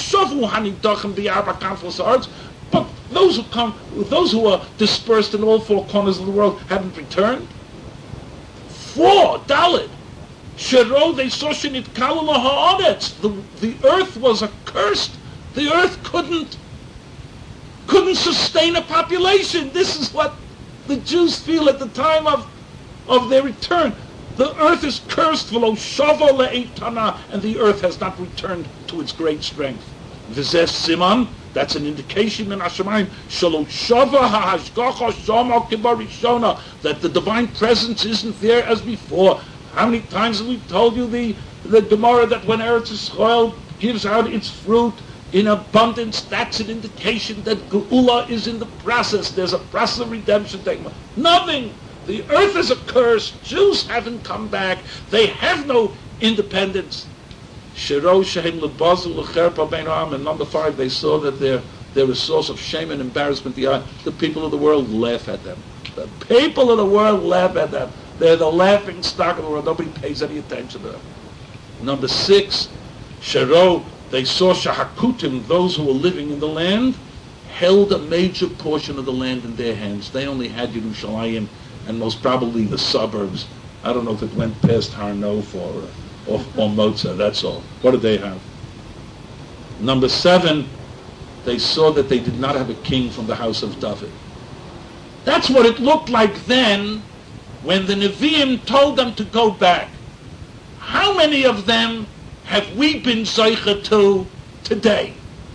those who come, those who are dispersed in all four corners of the world hadn't returned. Four, Dalit. Shero, they saw Shinit Kalula Ha'aretz. The the earth was accursed. The earth couldn't couldn't sustain a population. This is what the Jews feel at the time of of their return. The earth is cursed, v'lo shava le'eitana, and the earth has not returned to its great strength. V'zeh siman, that's an indication in Hashemayim, shelo shava ha'hashgacha shama kibarishona, that the divine presence isn't there as before. How many times have we told you the, the Gemara that when Eretz Yisrael gives out its fruit in abundance, that's an indication that Geula is in the process. There's a process of redemption taking place. Nothing! The earth is accursed. Jews haven't come back. They have no independence. And number five, they saw that they're, they're a source of shame and embarrassment. The, the people of the world laugh at them. The people of the world laugh at them. They're the laughing stock of the world. Nobody pays any attention to them. Number six, Shero, they saw Shahakutim, those who were living in the land, held a major portion of the land in their hands. They only had Yerushalayim and most probably the suburbs. I don't know if it went past Har Nof or, or, or Motza, that's all. What did they have? Number seven, they saw that they did not have a king from the house of David. That's what it looked like then when the Nevi'im told them to go back. How many of them have we been Zeicha to today?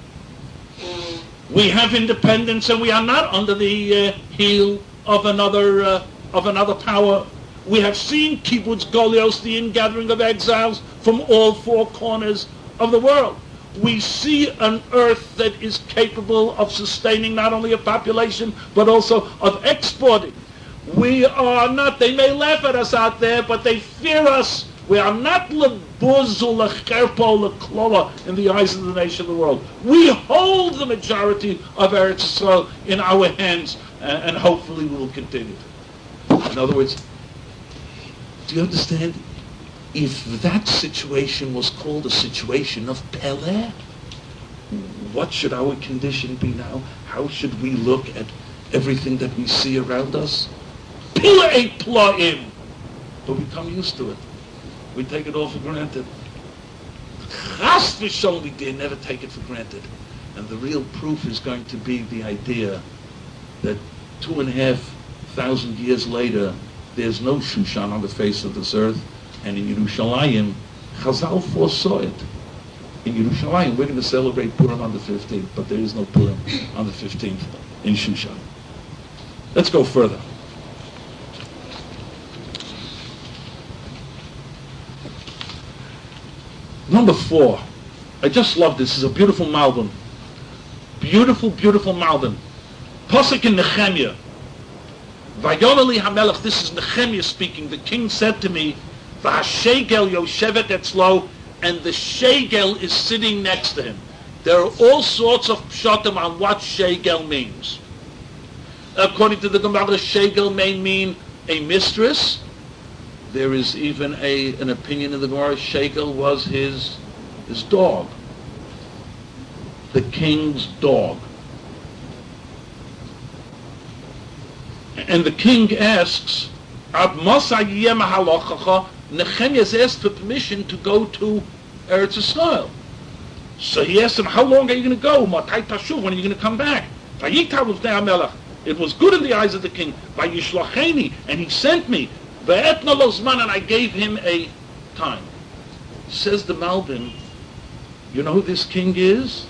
We have independence and we are not under the uh, heel of another uh, of another power. We have seen Kibbutz Golios, the ingathering of exiles from all four corners of the world. We see an earth that is capable of sustaining not only a population, but also of exporting. We are not, they may laugh at us out there, but they fear us. We are not lebuzu lecherpo leklola in the eyes of the nation of the world. We hold the majority of Eretz Yisrael in our hands, and, and hopefully we will continue to. In other words, do you understand? If that situation was called a situation of Peleh, what should our condition be now? How should we look at everything that we see around us? Pilei Plaim! But we become used to it. We take it all for granted. Chas v'sholom, we dare never take it for granted. And the real proof is going to be the idea that two and a half thousand years later, there's no Shushan on the face of this earth. And in Yerushalayim, Chazal foresaw it. In Yerushalayim, we're going to celebrate Purim on the fifteenth, but there is no Purim on the fifteenth in Shushan. Let's go further. Number four. I just love this. This is a beautiful Malbim. Beautiful, beautiful Malbim. Pasuk in Nehemiah. Vayomeli HaMelech, this is Nehemiah speaking. The king said to me, V'hashegel yoshevet etzlo, and the shegel is sitting next to him. There are all sorts of pshatim on what shegel means. According to the Gemara, shegel may mean a mistress. There is even a an opinion in the Gemara, shegel was his his dog. The king's dog. And the king asks, Nehemiah has asked for permission to go to Eretz Yisrael. So he asked him, how long are you going to go? When are you going to come back? It was good in the eyes of the king. And he sent me. And I gave him a time. Says the Malbim, you know who this king is?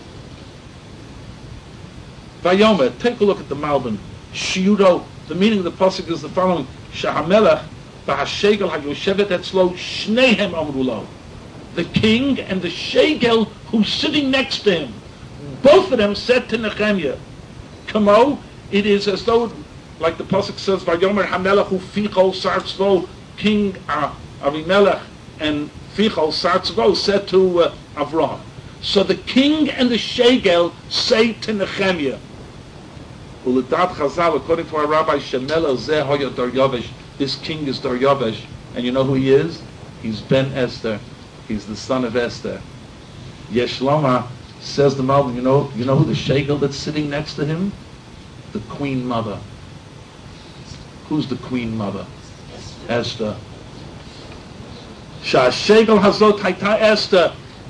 Vayomer, take a look at the Malbim. Shiudo, the meaning of the pasuk is the following: Shahamelech b'hashegel hayoshevet etzlo shnehem amrulo. The king and the shegel who's sitting next to him, both of them said to Nehemiah, Kamo, it is as though, like the pasuk says, Vayomer Hamelech hu fichol sartzvo, King uh, Avimelech and fichol sartzvo said to uh, Avraham. So the king and the shegel say to Nehemiah, Uledat Chazal, according to our rabbi, Shemela Zeh Hoya Daryavesh, this king is Daryavesh, and you know who he is? He's Ben Esther. He's the son of Esther. Yeshlama says the Malbim, you know, you know who the shegel that's sitting next to him? The Queen Mother. Who's the Queen Mother? Esther. Sha'ashegel hazot haita Esther.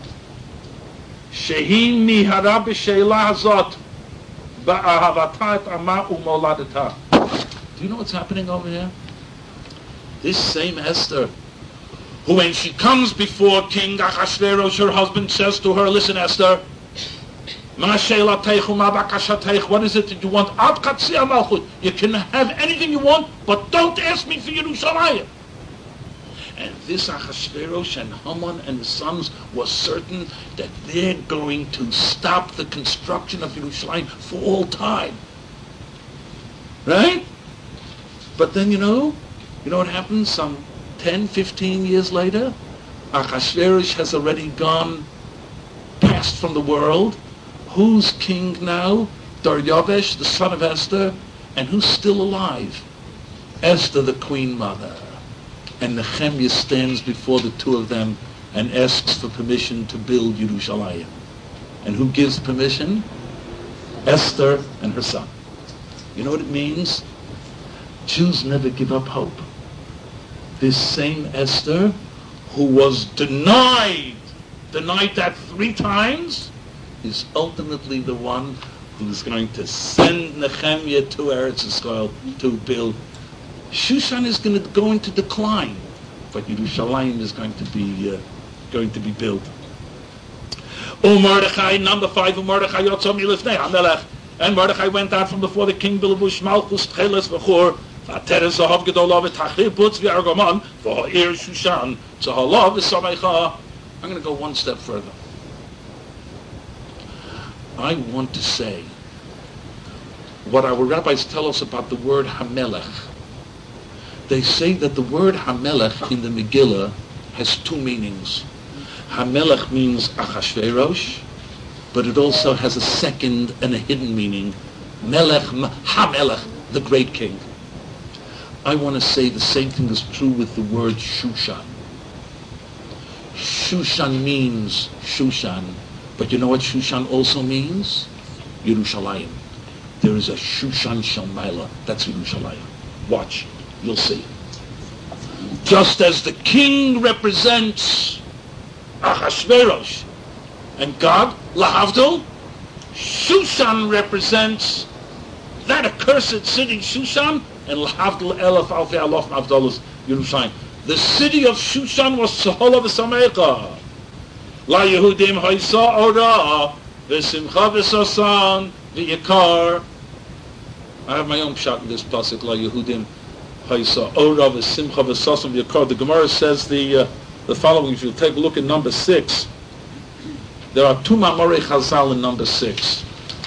Shehi mihara b'sheila hazot ba'ahavata et ama umoladata. Do you know what's happening over here? This same Esther, who when she comes before King Achashverosh, her husband says to her, listen Esther, what is it that you want? You can have anything you want, but don't ask me for Yerushalayim. And this Achashverosh and Haman and the sons was certain that they're going to stop the construction of Yerushalayim for all time. Right? But then, you know, you know what happens some ten, fifteen years later? Achashverosh has already gone past from the world. Who's king now? Daryavesh, the son of Esther. And who's still alive? Esther, the queen mother. And Nehemiah stands before the two of them and asks for permission to build Yerushalayim. And who gives permission? Esther and her son. You know what it means? Jews never give up hope. This same Esther, who was denied, denied that three times, is ultimately the one who's going to send Nehemiah to Eretz Yisrael to build. Shushan is going to go into decline, but Yerushalayim is going to be uh, going to be built. O Mordechai, number five, O Mordechai yotzom yilifnei hamelech, and Mordechai went out from before the king Bilavush Malchus Tcheles v'chor v'ateres zahav gedolav v'tachlir putz v'argoman v'ha'ir Shushan tzahalav v'sameicha. I'm going to go one step further. I want to say what our rabbis tell us about the word Hamelech. They say that the word Hamelech in the Megillah has two meanings. Hamelech means Achashverosh, but it also has a second and a hidden meaning. Melech, Hamelech, the great king. I want to say the same thing is true with the word Shushan. Shushan means Shushan, but you know what Shushan also means? Yerushalayim. There is a Shushan Shalmaila. That's Yerushalayim. Watch. You'll see. Just as the king represents Achashverosh and God, Lahavdil, Shushan represents that accursed city Shushan, and Lahavdil Elef Alfei Alof Mavdalos Yerushalayim. The city of Shushan was Sahola v'Samecha. La Yehudim Haisa Ora v'Simcha v'Sasan v'Yikar. I have my own shot in this pasuk. La Yehudim Haisa Ora v'Simcha v'Sasan v'Yikar. The Gemara says the uh, the following. If you take a look at number six, there are two Mamorei Chazal in number six.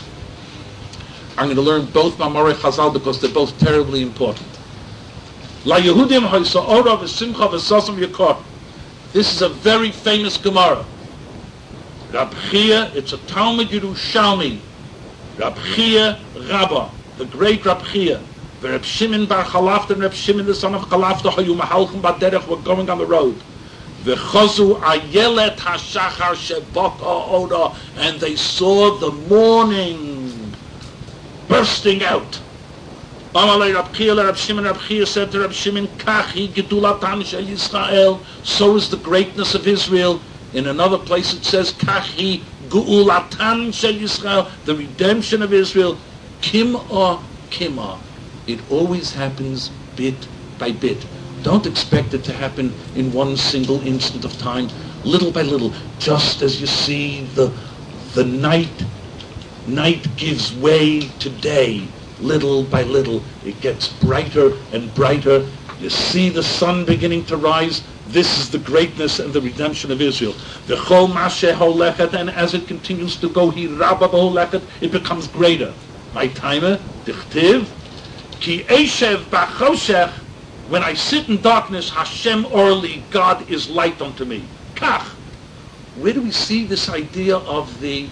I'm going to learn both Mamorei Chazal because they're both terribly important. La Yehudim Haisa Ora v'Simcha v'Sasan v'Yikar. This is a very famous Gemara. Rab Chia, it's a Talmud Yerushalmi. Rab Chia Rabbah, the great Rab Chia. Reb Shimon bar Chalafta and Reb Shimon the son of Chalafta hayu mahalchim baderech were going on the road. V'chozu ayelet hashachar shebaka oda, and they saw the morning bursting out. Amalei Rab Chia Rab Shimon, Rab Chia said to Rab Shimon, Kachi gedulatan shel Yisrael, so is the greatness of Israel. In another place it says, Kachi geulatan shel Yisrael, the redemption of Israel. Kim'ah, kim'ah. It always happens bit by bit. Don't expect it to happen in one single instant of time, little by little. Just as you see the the night, night gives way to day. Little by little, it gets brighter and brighter. You see the sun beginning to rise. This is the greatness and the redemption of Israel. And as it continues to go, it becomes greater. My timer, dichtiv, ki eshev b'choshech, when I sit in darkness, Hashem orli, God is light unto me. Kach. Where do we see this idea of the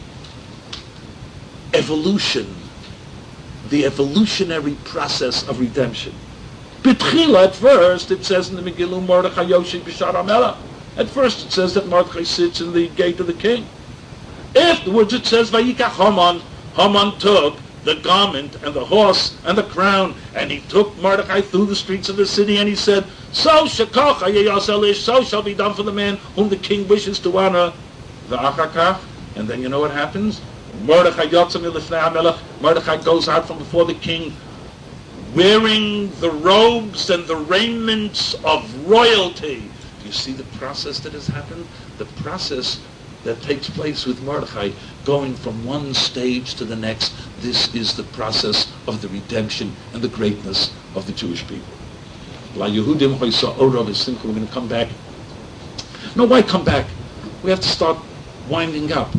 evolution? The evolutionary process of redemption. B'tchila, at first, it says in the Megillah, Mordechai Yoshi B'shar HaMelech. At first it says that Mordechai sits in the gate of the king. Afterwards it says, Vayikach Haman, Haman took the garment and the horse and the crown, and he took Mordechai through the streets of the city, and he said, so shekach hayasel ish, so shall be done for the man whom the king wishes to honor. V'achakach, and then you know what happens? Mordechai yotzam ilifnei hamelech, Mordechai goes out from before the king, wearing the robes and the raiments of royalty. Do you see the process that has happened? The process that takes place with Mordechai, going from one stage to the next. This is the process of the redemption and the greatness of the Jewish people. La Yehudim Hoysa Orav Simcha. We're going to come back. No, why come back? We have to start winding up.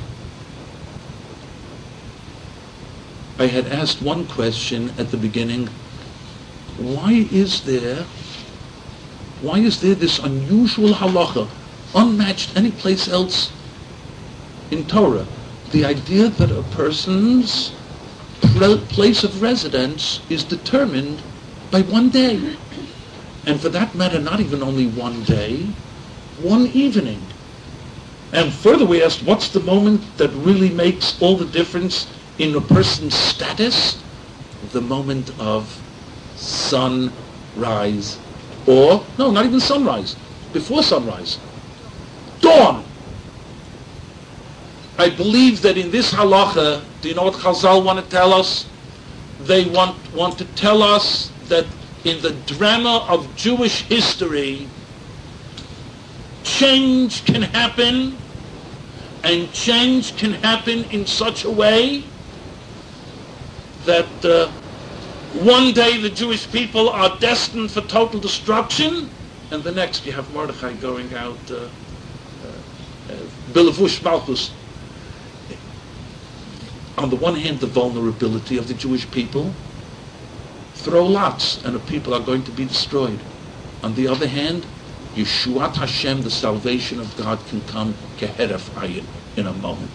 I had asked one question at the beginning. Why is there, why is there this unusual halacha, unmatched any place else in Torah? The idea that a person's place of residence is determined by one day. And for that matter, not even only one day, one evening. And further we asked, what's the moment that really makes all the difference in a person's status? The moment of sunrise. Or, no, not even sunrise. Before sunrise. Dawn. I believe that in this halacha, do you know what Chazal want to tell us? They want, want to tell us that in the drama of Jewish history, change can happen, and change can happen in such a way that uh, one day the Jewish people are destined for total destruction, and the next you have Mordechai going out, uh, uh, Bilavush Malchus. On the one hand, the vulnerability of the Jewish people. Throw lots, and the people are going to be destroyed. On the other hand, Yeshuat Hashem, the salvation of God, can come keheref ayin in a moment.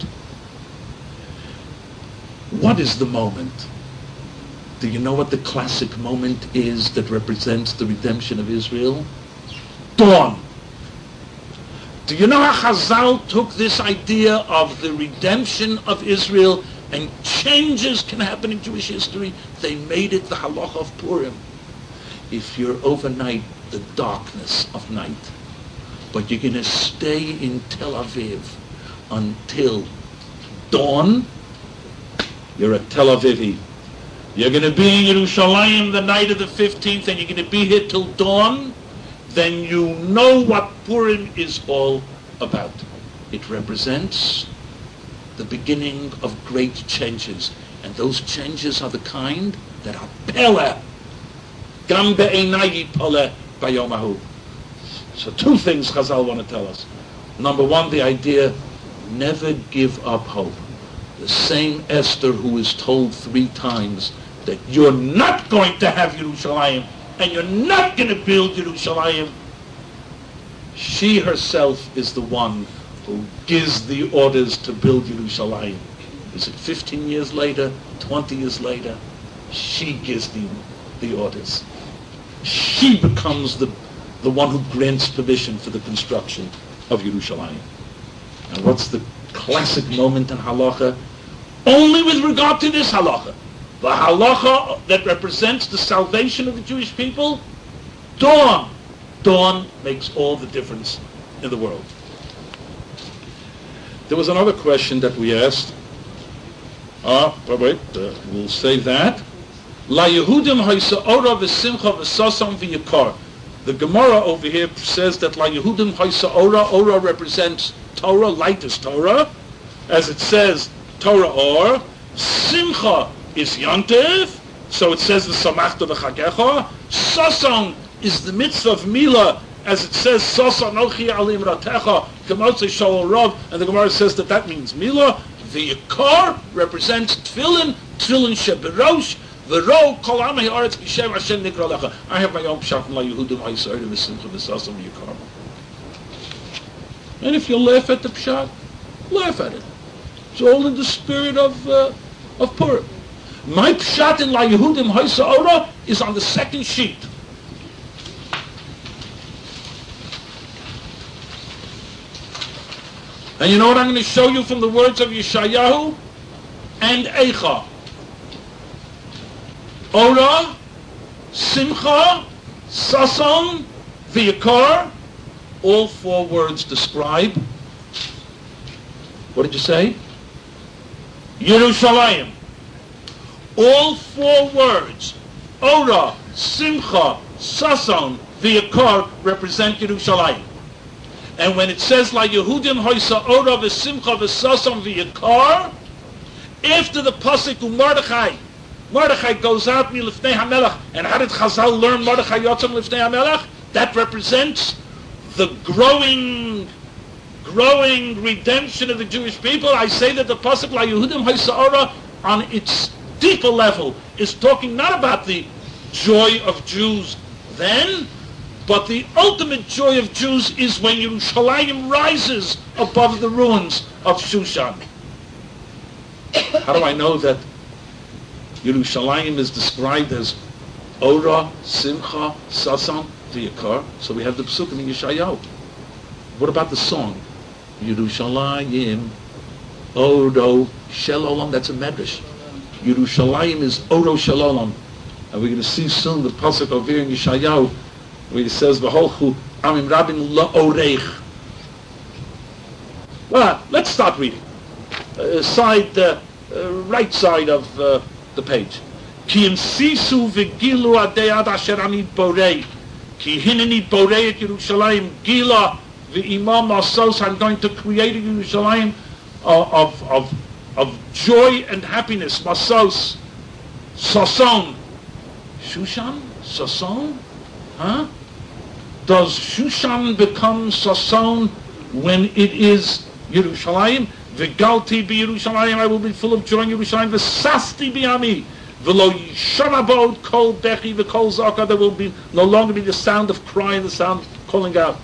What is the moment? Do you know what the classic moment is that represents the redemption of Israel? Dawn. Do you know how Chazal took this idea of the redemption of Israel, and changes can happen in Jewish history? They made it the halacha of Purim. If you're overnight, the darkness of night, but you're going to stay in Tel Aviv until dawn, you're a Tel Avivi. You're going to be in Yerushalayim the night of the fifteenth, and you're going to be here till dawn, then you know what Purim is all about. It represents the beginning of great changes, and those changes are the kind that are pele. Gam be'einayi pele bayom hahu. So two things Chazal want to tell us. Number one, the idea, never give up hope. The same Esther who is told three times that you're not going to have Yerushalayim, and you're not going to build Yerushalayim, she herself is the one who gives the orders to build Yerushalayim. Is it fifteen years later, twenty years later? She gives the, the orders. She becomes the, the one who grants permission for the construction of Yerushalayim. And what's the classic moment in halacha? Only with regard to this halacha. The halacha that represents the salvation of the Jewish people, dawn. Dawn makes all the difference in the world. There was another question that we asked. Ah, but wait, uh, we'll save that. La Yehudim ha'isa'ora v'simcha v'sasam v'yikar. The Gemara over here says that La Yehudim ha'isa'ora, ora represents Torah, light is Torah. As it says, Torah or. Simcha is Yontif, so it says the Samachta v'chagecha. Sasam is the mitzvah of Mila, as it says, Sasa nochi alim ratecha, k'motzei shalom rav, and the Gemara says that that means Mila. The Yikar represents Tefillin, Tefillin sheberosh, the ro kol amei haaretz b'shem Hashem nikra lecha. I have my own pshat in La Yehudim ha'isa'ora v'simcha v'sasam v'yikar. And if you laugh at the pshat, laugh at it. It's all in the spirit of uh, of Purim. My pshat in La Yehudim ha'isa'ora is on the second sheet. And you know what I'm going to show you from the words of Yeshayahu and Eicha? Ora, Simcha, Sason, V'yakar, all four words describe, what did you say? Yerushalayim. All four words, Ora, Simcha, Sason, V'yakar, represent Yerushalayim. And when it says, La Yehudim hoisa Ora v'Simcha v'Sason v'Yakar, after the pasuk of Mordechai, Mordechai goes out milifnei HaMelech, and how did Chazal learn Mordechai yotzam milifnei HaMelech? That represents the growing, growing redemption of the Jewish people. I say that the pasuk La Yehudim hoisa Ora, on its deeper level, is talking not about the joy of Jews then, but the ultimate joy of Jews is when Yerushalayim rises above the ruins of Shushan. How do I know that Yerushalayim is described as Ora, Simcha, Sasan, V'yakar? So we have the Pesuk in Yeshayahu. What about the song? Yerushalayim, Oro, Shalom, that's a medrash. Yerushalayim is Oro Shalom. And we're going to see soon the Pasuk over here in Yeshayahu, where he says, "V'holchu amim rabin la'oreich." Well, let's start reading. Uh, side, uh, uh, right side of uh, the page. Ki imsisu v'gilu adei ad asher ani borei. Ki hineni borei et Yerushalayim gila v'imam asos. I'm going to create a Yerushalayim uh, of of of joy and happiness. Masos, sason, Shushan, sason. Huh? Does Shushan become Sason when it is Yerushalayim? V'galti bi Yerushalayim, I will be full of joy in Yerushalayim. V'sasti bi'ami. V'lo yishanabod kol bechi v'kol zaka. There will be no longer be the sound of crying, the sound of calling out.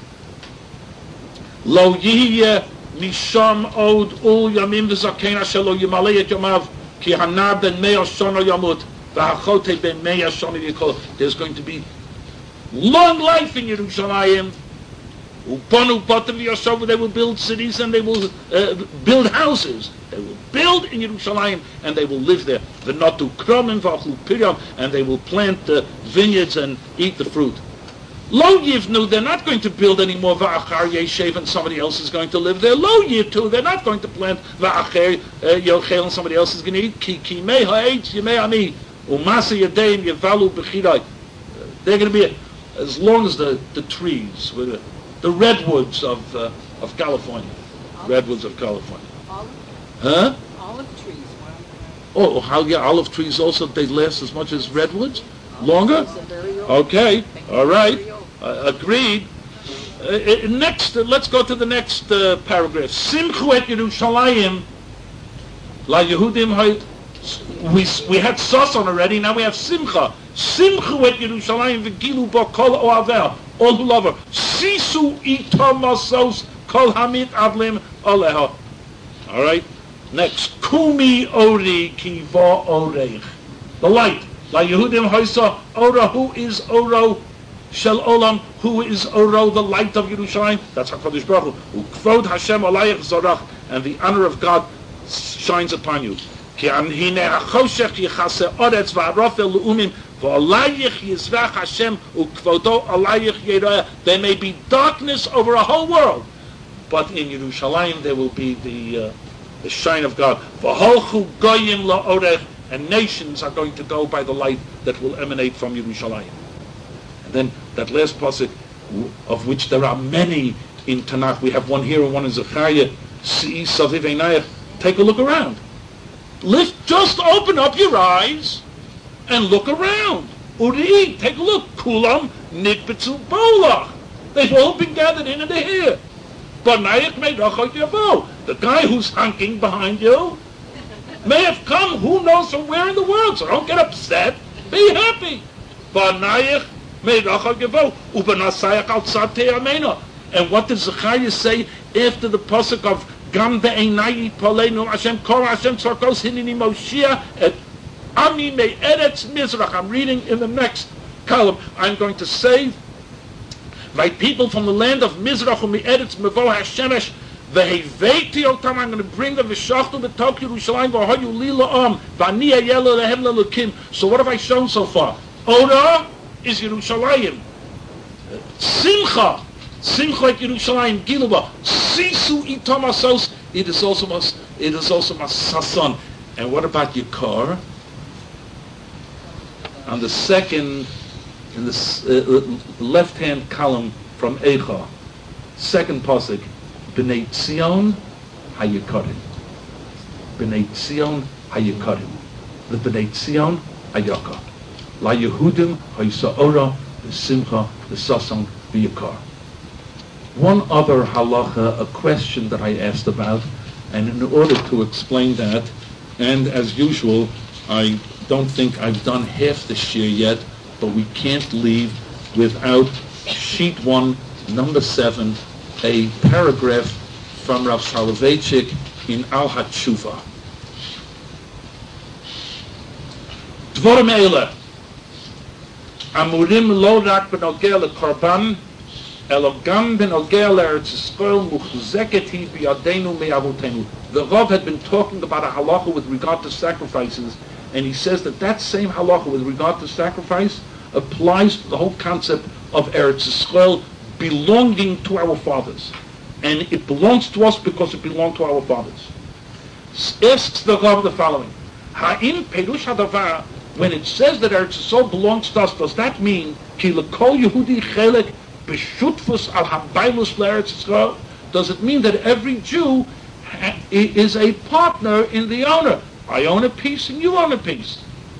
Lo yihye misham od ul yamim v'zaken asher lo yimalei et yomav ki hanar ben mea shana yamut v'hachote ben mea shana v'yikol. There's going to be long life in Yerushalayim. They will build cities and they will uh, build houses. They will build in Yerushalayim and they will live there. And they will plant uh, vineyards and eat the fruit. Lo Yivnu, they're not going to build anymore Va'achar Yeshev and somebody else is going to live there. Lo Yitu, they're not going to plant Va'achar Yochel and somebody else is going to eat. Ki Ki Mei Ha'etz Yemei Ami Umasa Yadeim Yevalu B'chirai. They're going to be as long as the, the trees, the, the redwoods of uh, of California. Olive. Redwoods of California. Olive? Huh? Olive trees. Oh, how, yeah, olive trees also, they last as much as redwoods? Olive Longer? trees are very old. Okay, all right. Very old. Uh, agreed. Uh, uh, next, uh, let's go to the next uh, paragraph. Simchu et Yerushalayim, la Yehudim hayt. We we had Sason already. Now we have Simcha. Simchu et Yerushalayim v'gilu bo kol oavel. All who love her. Sisu itam masos kol hamit adlim aleha. All right. Next. Kumi ori kiva oreich. The light. La Yehudim hoisa ora. Who is oro? Shel olam. Who is oro? The light of Yerushalayim. That's HaKadosh Baruch Hu. Ukvod Hashem alayich zorach. And the honor of God shines upon you. Ki anhine achoshech yichase oretz va'arofel le'umim v'alayich yizvach Hashem ukvodo alayich yeroeh. There may be darkness over a whole world, but in Yerushalayim there will be the uh, the shine of God. V'holchu goyim la'orech, and nations are going to go by the light that will emanate from Yerushalayim. And then that last pasuk, of which there are many in Tanakh. We have one here and one in Zechariah. Si saviv einayach. Take a look around. Lift, just open up your eyes and look around. Uri, take a look. Kulam nikbetzu bolach. They've all been gathered in and they're here. Banayach meidachot yavo. The guy who's hunking behind you may have come who knows from where in the world, so don't get upset. Be happy. Banayach meidachot yavo. Ubanasayach al tzad te'amena. And what does Zechariah say after the pasuk of Gam be'einayi polenu Hashem kol Hashem tzarkos hinini Moshiach et ami me'eretz Mizrach. I'm reading in the next column. I'm going to save my people from the land of Mizrach and me'eretz mevo hashemesh Veheveiti otam, I'm going to bring them v'shachtu b'tok Yerushalayim v'ahayu li la'am v'ani ayela lehem le'lukim. So what have I shown so far? Ora is Yerushalayim. Simcha, Simcha at Yerushalayim, Giluba. Sisu itam asos. It is also mas, it is also masason. And what about Yikar? On the second, in the uh, left-hand column from Eicha, second pasuk, B'nai Tzion Hayikarim. B'nai Tzion Hayikarim. The B'nai Tzion Hayakar. La Yehudim Hayisaora, the Simcha, the Sasson, the Yikar. One other halacha, a question that I asked about, and in order to explain that, and as usual, I don't think I've done half the shir yet, but we can't leave without sheet one, number seven, a paragraph from Rav Soloveitchik in Al HaTshuva. Dvorim Eile, Amurim lo rak b'nogea lekorban, elo gam b'nogea le'eretz Yisrael muchuzeket hi b'yadeinu me'avotenu. The Rav had been talking about a halacha with regard to sacrifices, and he says that that same halacha with regard to sacrifice applies to the whole concept of Eretz Yisrael belonging to our fathers. And it belongs to us because it belonged to our fathers. Asks the Rav the following: Ha'im perush hadavar, when it says that Eretz Yisrael belongs to us, does that mean ki lekol Yehudi chelek b'shutfus al habailus le'Eretz Yisrael? Does it mean that every Jew ha- is a partner in the owner? I own a piece and you own a piece.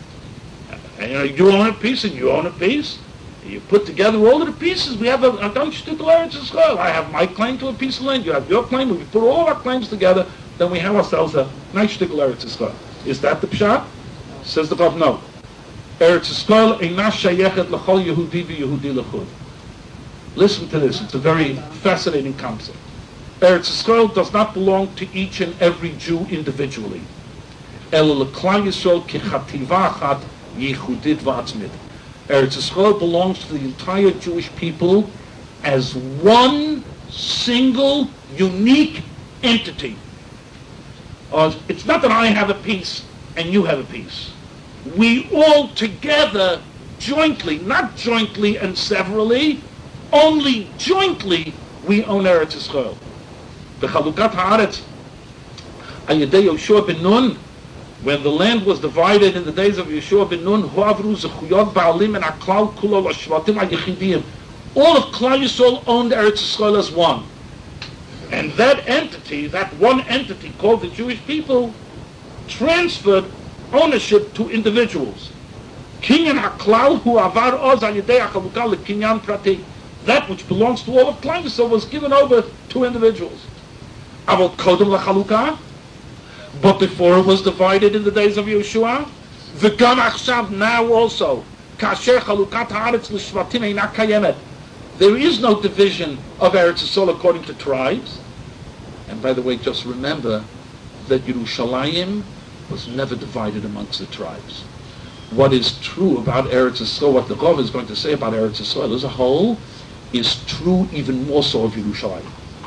And, you know, you own a piece and you own a piece. You put together all of the pieces, we have a Adam Sh'tik L'Eretz Yisrael. I have my claim to a piece of land, you have your claim. If we put all our claims together, then we have ourselves a nice Sh'tik L'Eretz Yisrael. Is that the pshat? Says the Rav, no. Eretz Yisrael eina shayechet l'chol Yehudi v'Yehudi l'chud. Listen to this, it's a very fascinating concept. Eretz Yisrael does not belong to each and every Jew individually. El l'klal Yisrael kichativa achat yichudit v'atzmit. Eretz Yisrael belongs to the entire Jewish people as one single, unique entity. Uh, it's not that I have a piece and you have a piece. We all together, jointly, not jointly and severally, only jointly, we own Eretz Yisrael. The Chalukat Haaretz, Ayadei Yoshua ben Nun, when the land was divided in the days of Yeshua ben Nun, Huavru Zechuyot Baalim and Aklal Kulo Lashvatim HaYechidim. All of Klal Yisrael owned Eretz Yisrael as one. And that entity, that one entity called the Jewish people, transferred ownership to individuals. Kinyan HaKlal Hu Avar Oz Ayadei HaChalukah LeKinyan Prati. That which belongs to all of Klal Yisrael was given over to individuals. Avol Kodem LaChalukah. But before it was divided in the days of Yeshua, v'gam achshav, now also, kasher chalukat haaretz l'shvatim eina kayemet. There is no division of Eretz Yisrael according to tribes. And by the way, just remember that Yerushalayim was never divided amongst the tribes. What is true about Eretz Yisrael, what the Rav is going to say about Eretz Yisrael as a whole, is true even more so of Yerushalayim.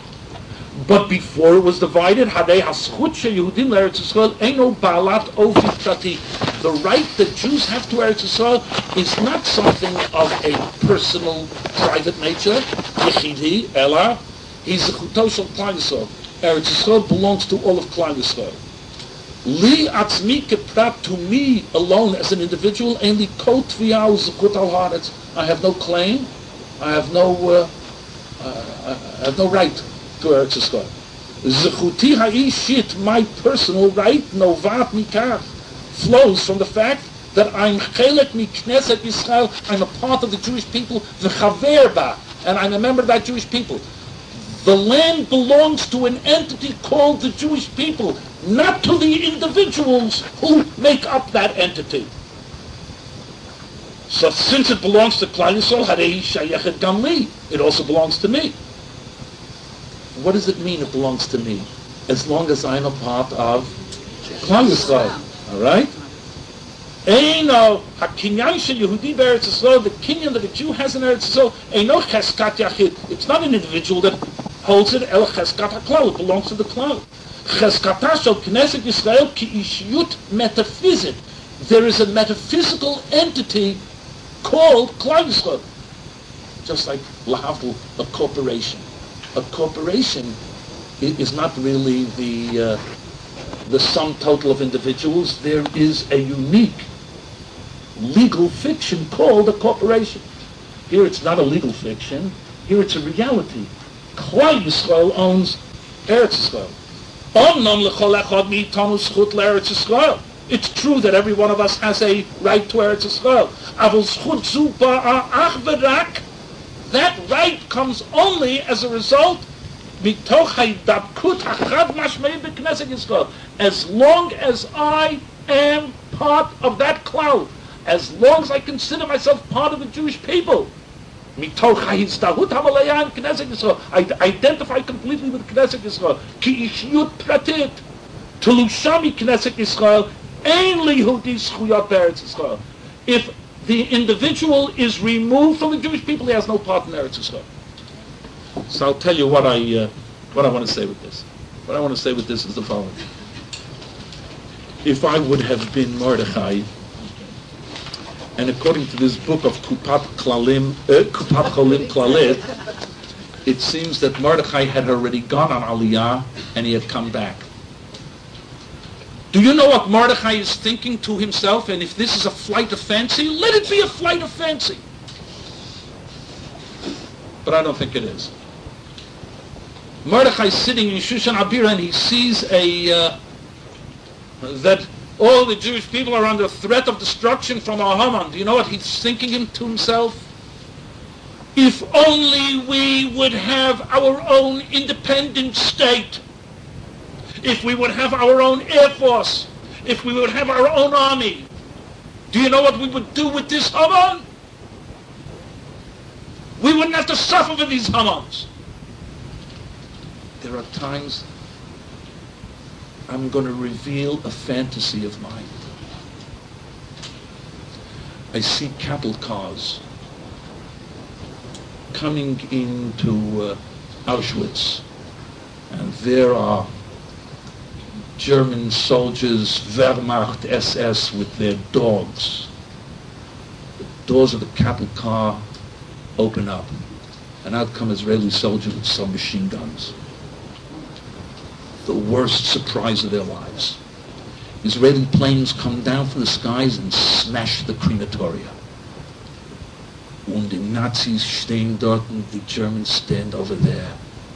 But before it was divided, Hadei Haschut Sheyehudim LeEretz Yisrael Eino Baalat Ofi Prati. The right that Jews have to Eretz Yisrael is not something of a personal, private nature. Yechidi, Ella, he's the Chuto Shel Klal Yisrael. Eretz Yisrael belongs to all of Klal Yisrael. Li Atzmi Keprat, to me alone as an individual, Einli Kol Tviyah Zechut Al Haaretz. I have no claim. I have no. Uh, uh, I have no right to Eretz Yisrael. Zechuti ha'ishit, my personal right, novat mikach, flows from the fact that I'm chelek mikneset Yisrael, I'm a part of the Jewish people, v'chaver ba, and I'm a member of that Jewish people. The land belongs to an entity called the Jewish people, not to the individuals who make up that entity. So since it belongs to Klal Yisrael, harei shayechet gam li, it also belongs to me. What does it mean it belongs to me? As long as I'm a part of Klal Yisrael. All right? Eino hakinyan shel Yehudi be'Eretz Yisrael, the kinyan that a Jew has in Eretz Yisrael, eino cheskat yachid. It's not an individual that holds it El Cheskat HaKlal. It belongs to the Klal. Cheskata shel Knesset Yisrael ki ishiyut metaphysic. There is a metaphysical entity called Klal Yisrael. Just like lahavdil, a corporation. A corporation is not really the uh, the sum total of individuals. There is a unique legal fiction called a corporation. Here it's not a legal fiction. Here it's a reality. Klal Yisrael owns Eretz Yisrael. It's true that every one of us has a right to Eretz Yisrael. That right comes only as a result as long as I am part of that cloud, as long as I consider myself part of the Jewish people. I identify completely with Knesset Yisrael. Ki ishiyut pratit. Telushami Knesset Yisrael. Ein lihudi zchuyot be'eretz Yisrael. If the individual is removed from the Jewish people, he has no part in Eretz Yisrael. So I'll tell you what I uh, what I want to say with this. What I want to say with this is the following. If I would have been Mordechai, and according to this book of Kupat Klalim, uh, Kupat Cholim Klalit, it seems that Mordechai had already gone on Aliyah and he had come back. Do you know what Mordechai is thinking to himself? And if this is a flight of fancy, let it be a flight of fancy. But I don't think it is. Mordechai is sitting in Shushan Abira and he sees a uh, that all the Jewish people are under threat of destruction from a Haman. Do you know what he's thinking to himself? If only we would have our own independent state. If we would have our own air force. If we would have our own army. Do you know what we would do with this Haman? We wouldn't have to suffer for these Hamans. There are times I'm going to reveal a fantasy of mine. I see cattle cars coming into uh, Auschwitz, and there are German soldiers, Wehrmacht, S S, with their dogs. The doors of the cattle car open up, and out come Israeli soldiers with some machine guns. The worst surprise of their lives. Israeli planes come down from the skies and smash the crematoria. Und die Nazis stehen dort and the Germans stand over there.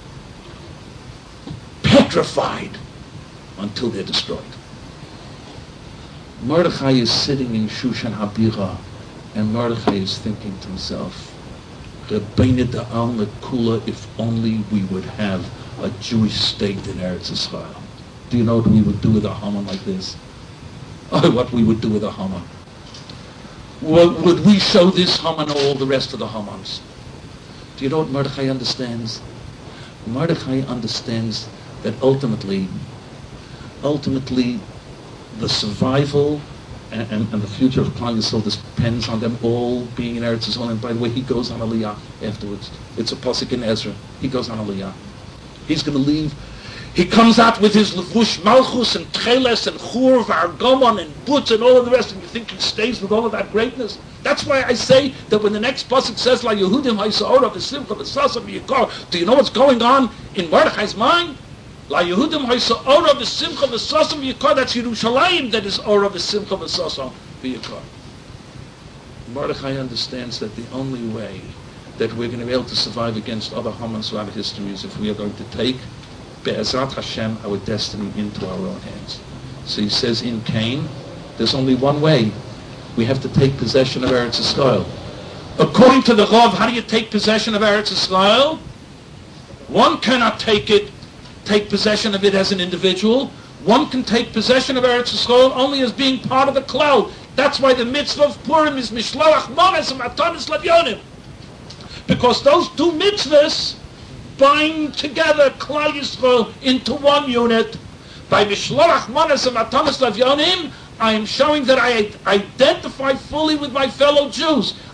Petrified until they're destroyed. Mordechai is sitting in Shushan Habira and Mordechai is thinking to himself, Rebbeinu D'Alma Kula, if only we would have a Jewish state in Eretz Yisrael. Do you know what we would do with a Haman like this? Oh, what we would do with a Haman. Well, would we show this Haman or all the rest of the Hamans? Do you know what Mordechai understands? Mordechai understands that ultimately, ultimately, the survival and, and, and the future of Klal Yisrael depends on them all being in Eretz Yisrael. And by the way, he goes on Aliyah afterwards. It's a pasuk in Ezra. He goes on Aliyah. He's going to leave. He comes out with his levush malchus and tcheles and chur v'argomon and butz and all of the rest, and you think he stays with all of that greatness? That's why I say that when the next pasuk says, La Yehudim ha'isa'ora v'simcha v'sasa v'yikar, do you know what's going on in Mordechai's mind? La Yehudim ha'isa'ora v'simcha v'sasa v'yikar, that's Yerushalayim that is ora v'simcha v'sasa v'yikar. Mordechai understands that the only way that we're going to be able to survive against other Hamans throughout history is if we are going to take Be'ezrat Hashem, our destiny into our own hands. So he says in Cain, there's only one way. We have to take possession of Eretz Yisrael. According to the Rav, how do you take possession of Eretz Yisrael? One cannot take it, take possession of it as an individual. One can take possession of Eretz Yisrael only as being part of the cloud. That's why the mitzvah of Purim is Mishloach Mones and Matanis Lavyonim. Because those two mitzvahs bind together Klal Yisrael into one unit. By Mishloach Mones and Matanis Lavyonim, I am showing that I identify fully with my fellow Jews.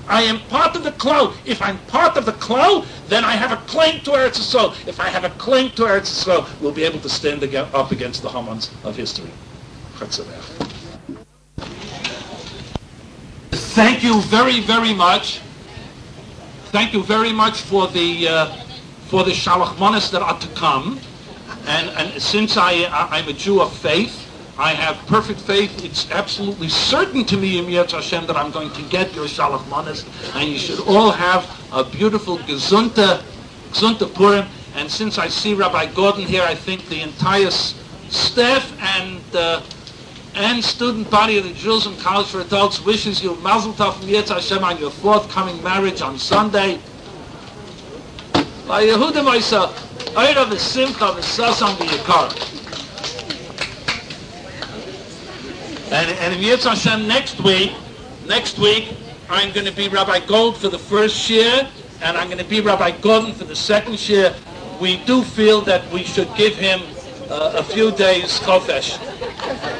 I am part of the klal. If I'm part of the klal, then I have a claim to Eretz Yisrael. If I have a claim to Eretz Yisrael, we'll be able to stand ag- up against the Hamans of history. Thank you very, very much. Thank you very much for the uh, for the shalachmanis that are to come. And, and since I, I, I'm a Jew of faith, I have perfect faith. It's absolutely certain to me, Im Yetz Hashem, that I'm going to get your shalachmanis, and you should all have a beautiful gesunte, gesunte Purim. And since I see Rabbi Gordon here, I think the entire s- staff and uh, and student body of the Jerusalem College for Adults wishes you Mazel Tov Im Yetz Hashem on your forthcoming marriage on Sunday. By Yehuda Moisa, Eira v'Simcha v'Sasam v'Yikar. And, and in Yetz Hashem next week, next week, I'm going to be Rabbi Gold for the first year, and I'm going to be Rabbi Gordon for the second year. We do feel that we should give him uh, a few days chofesh.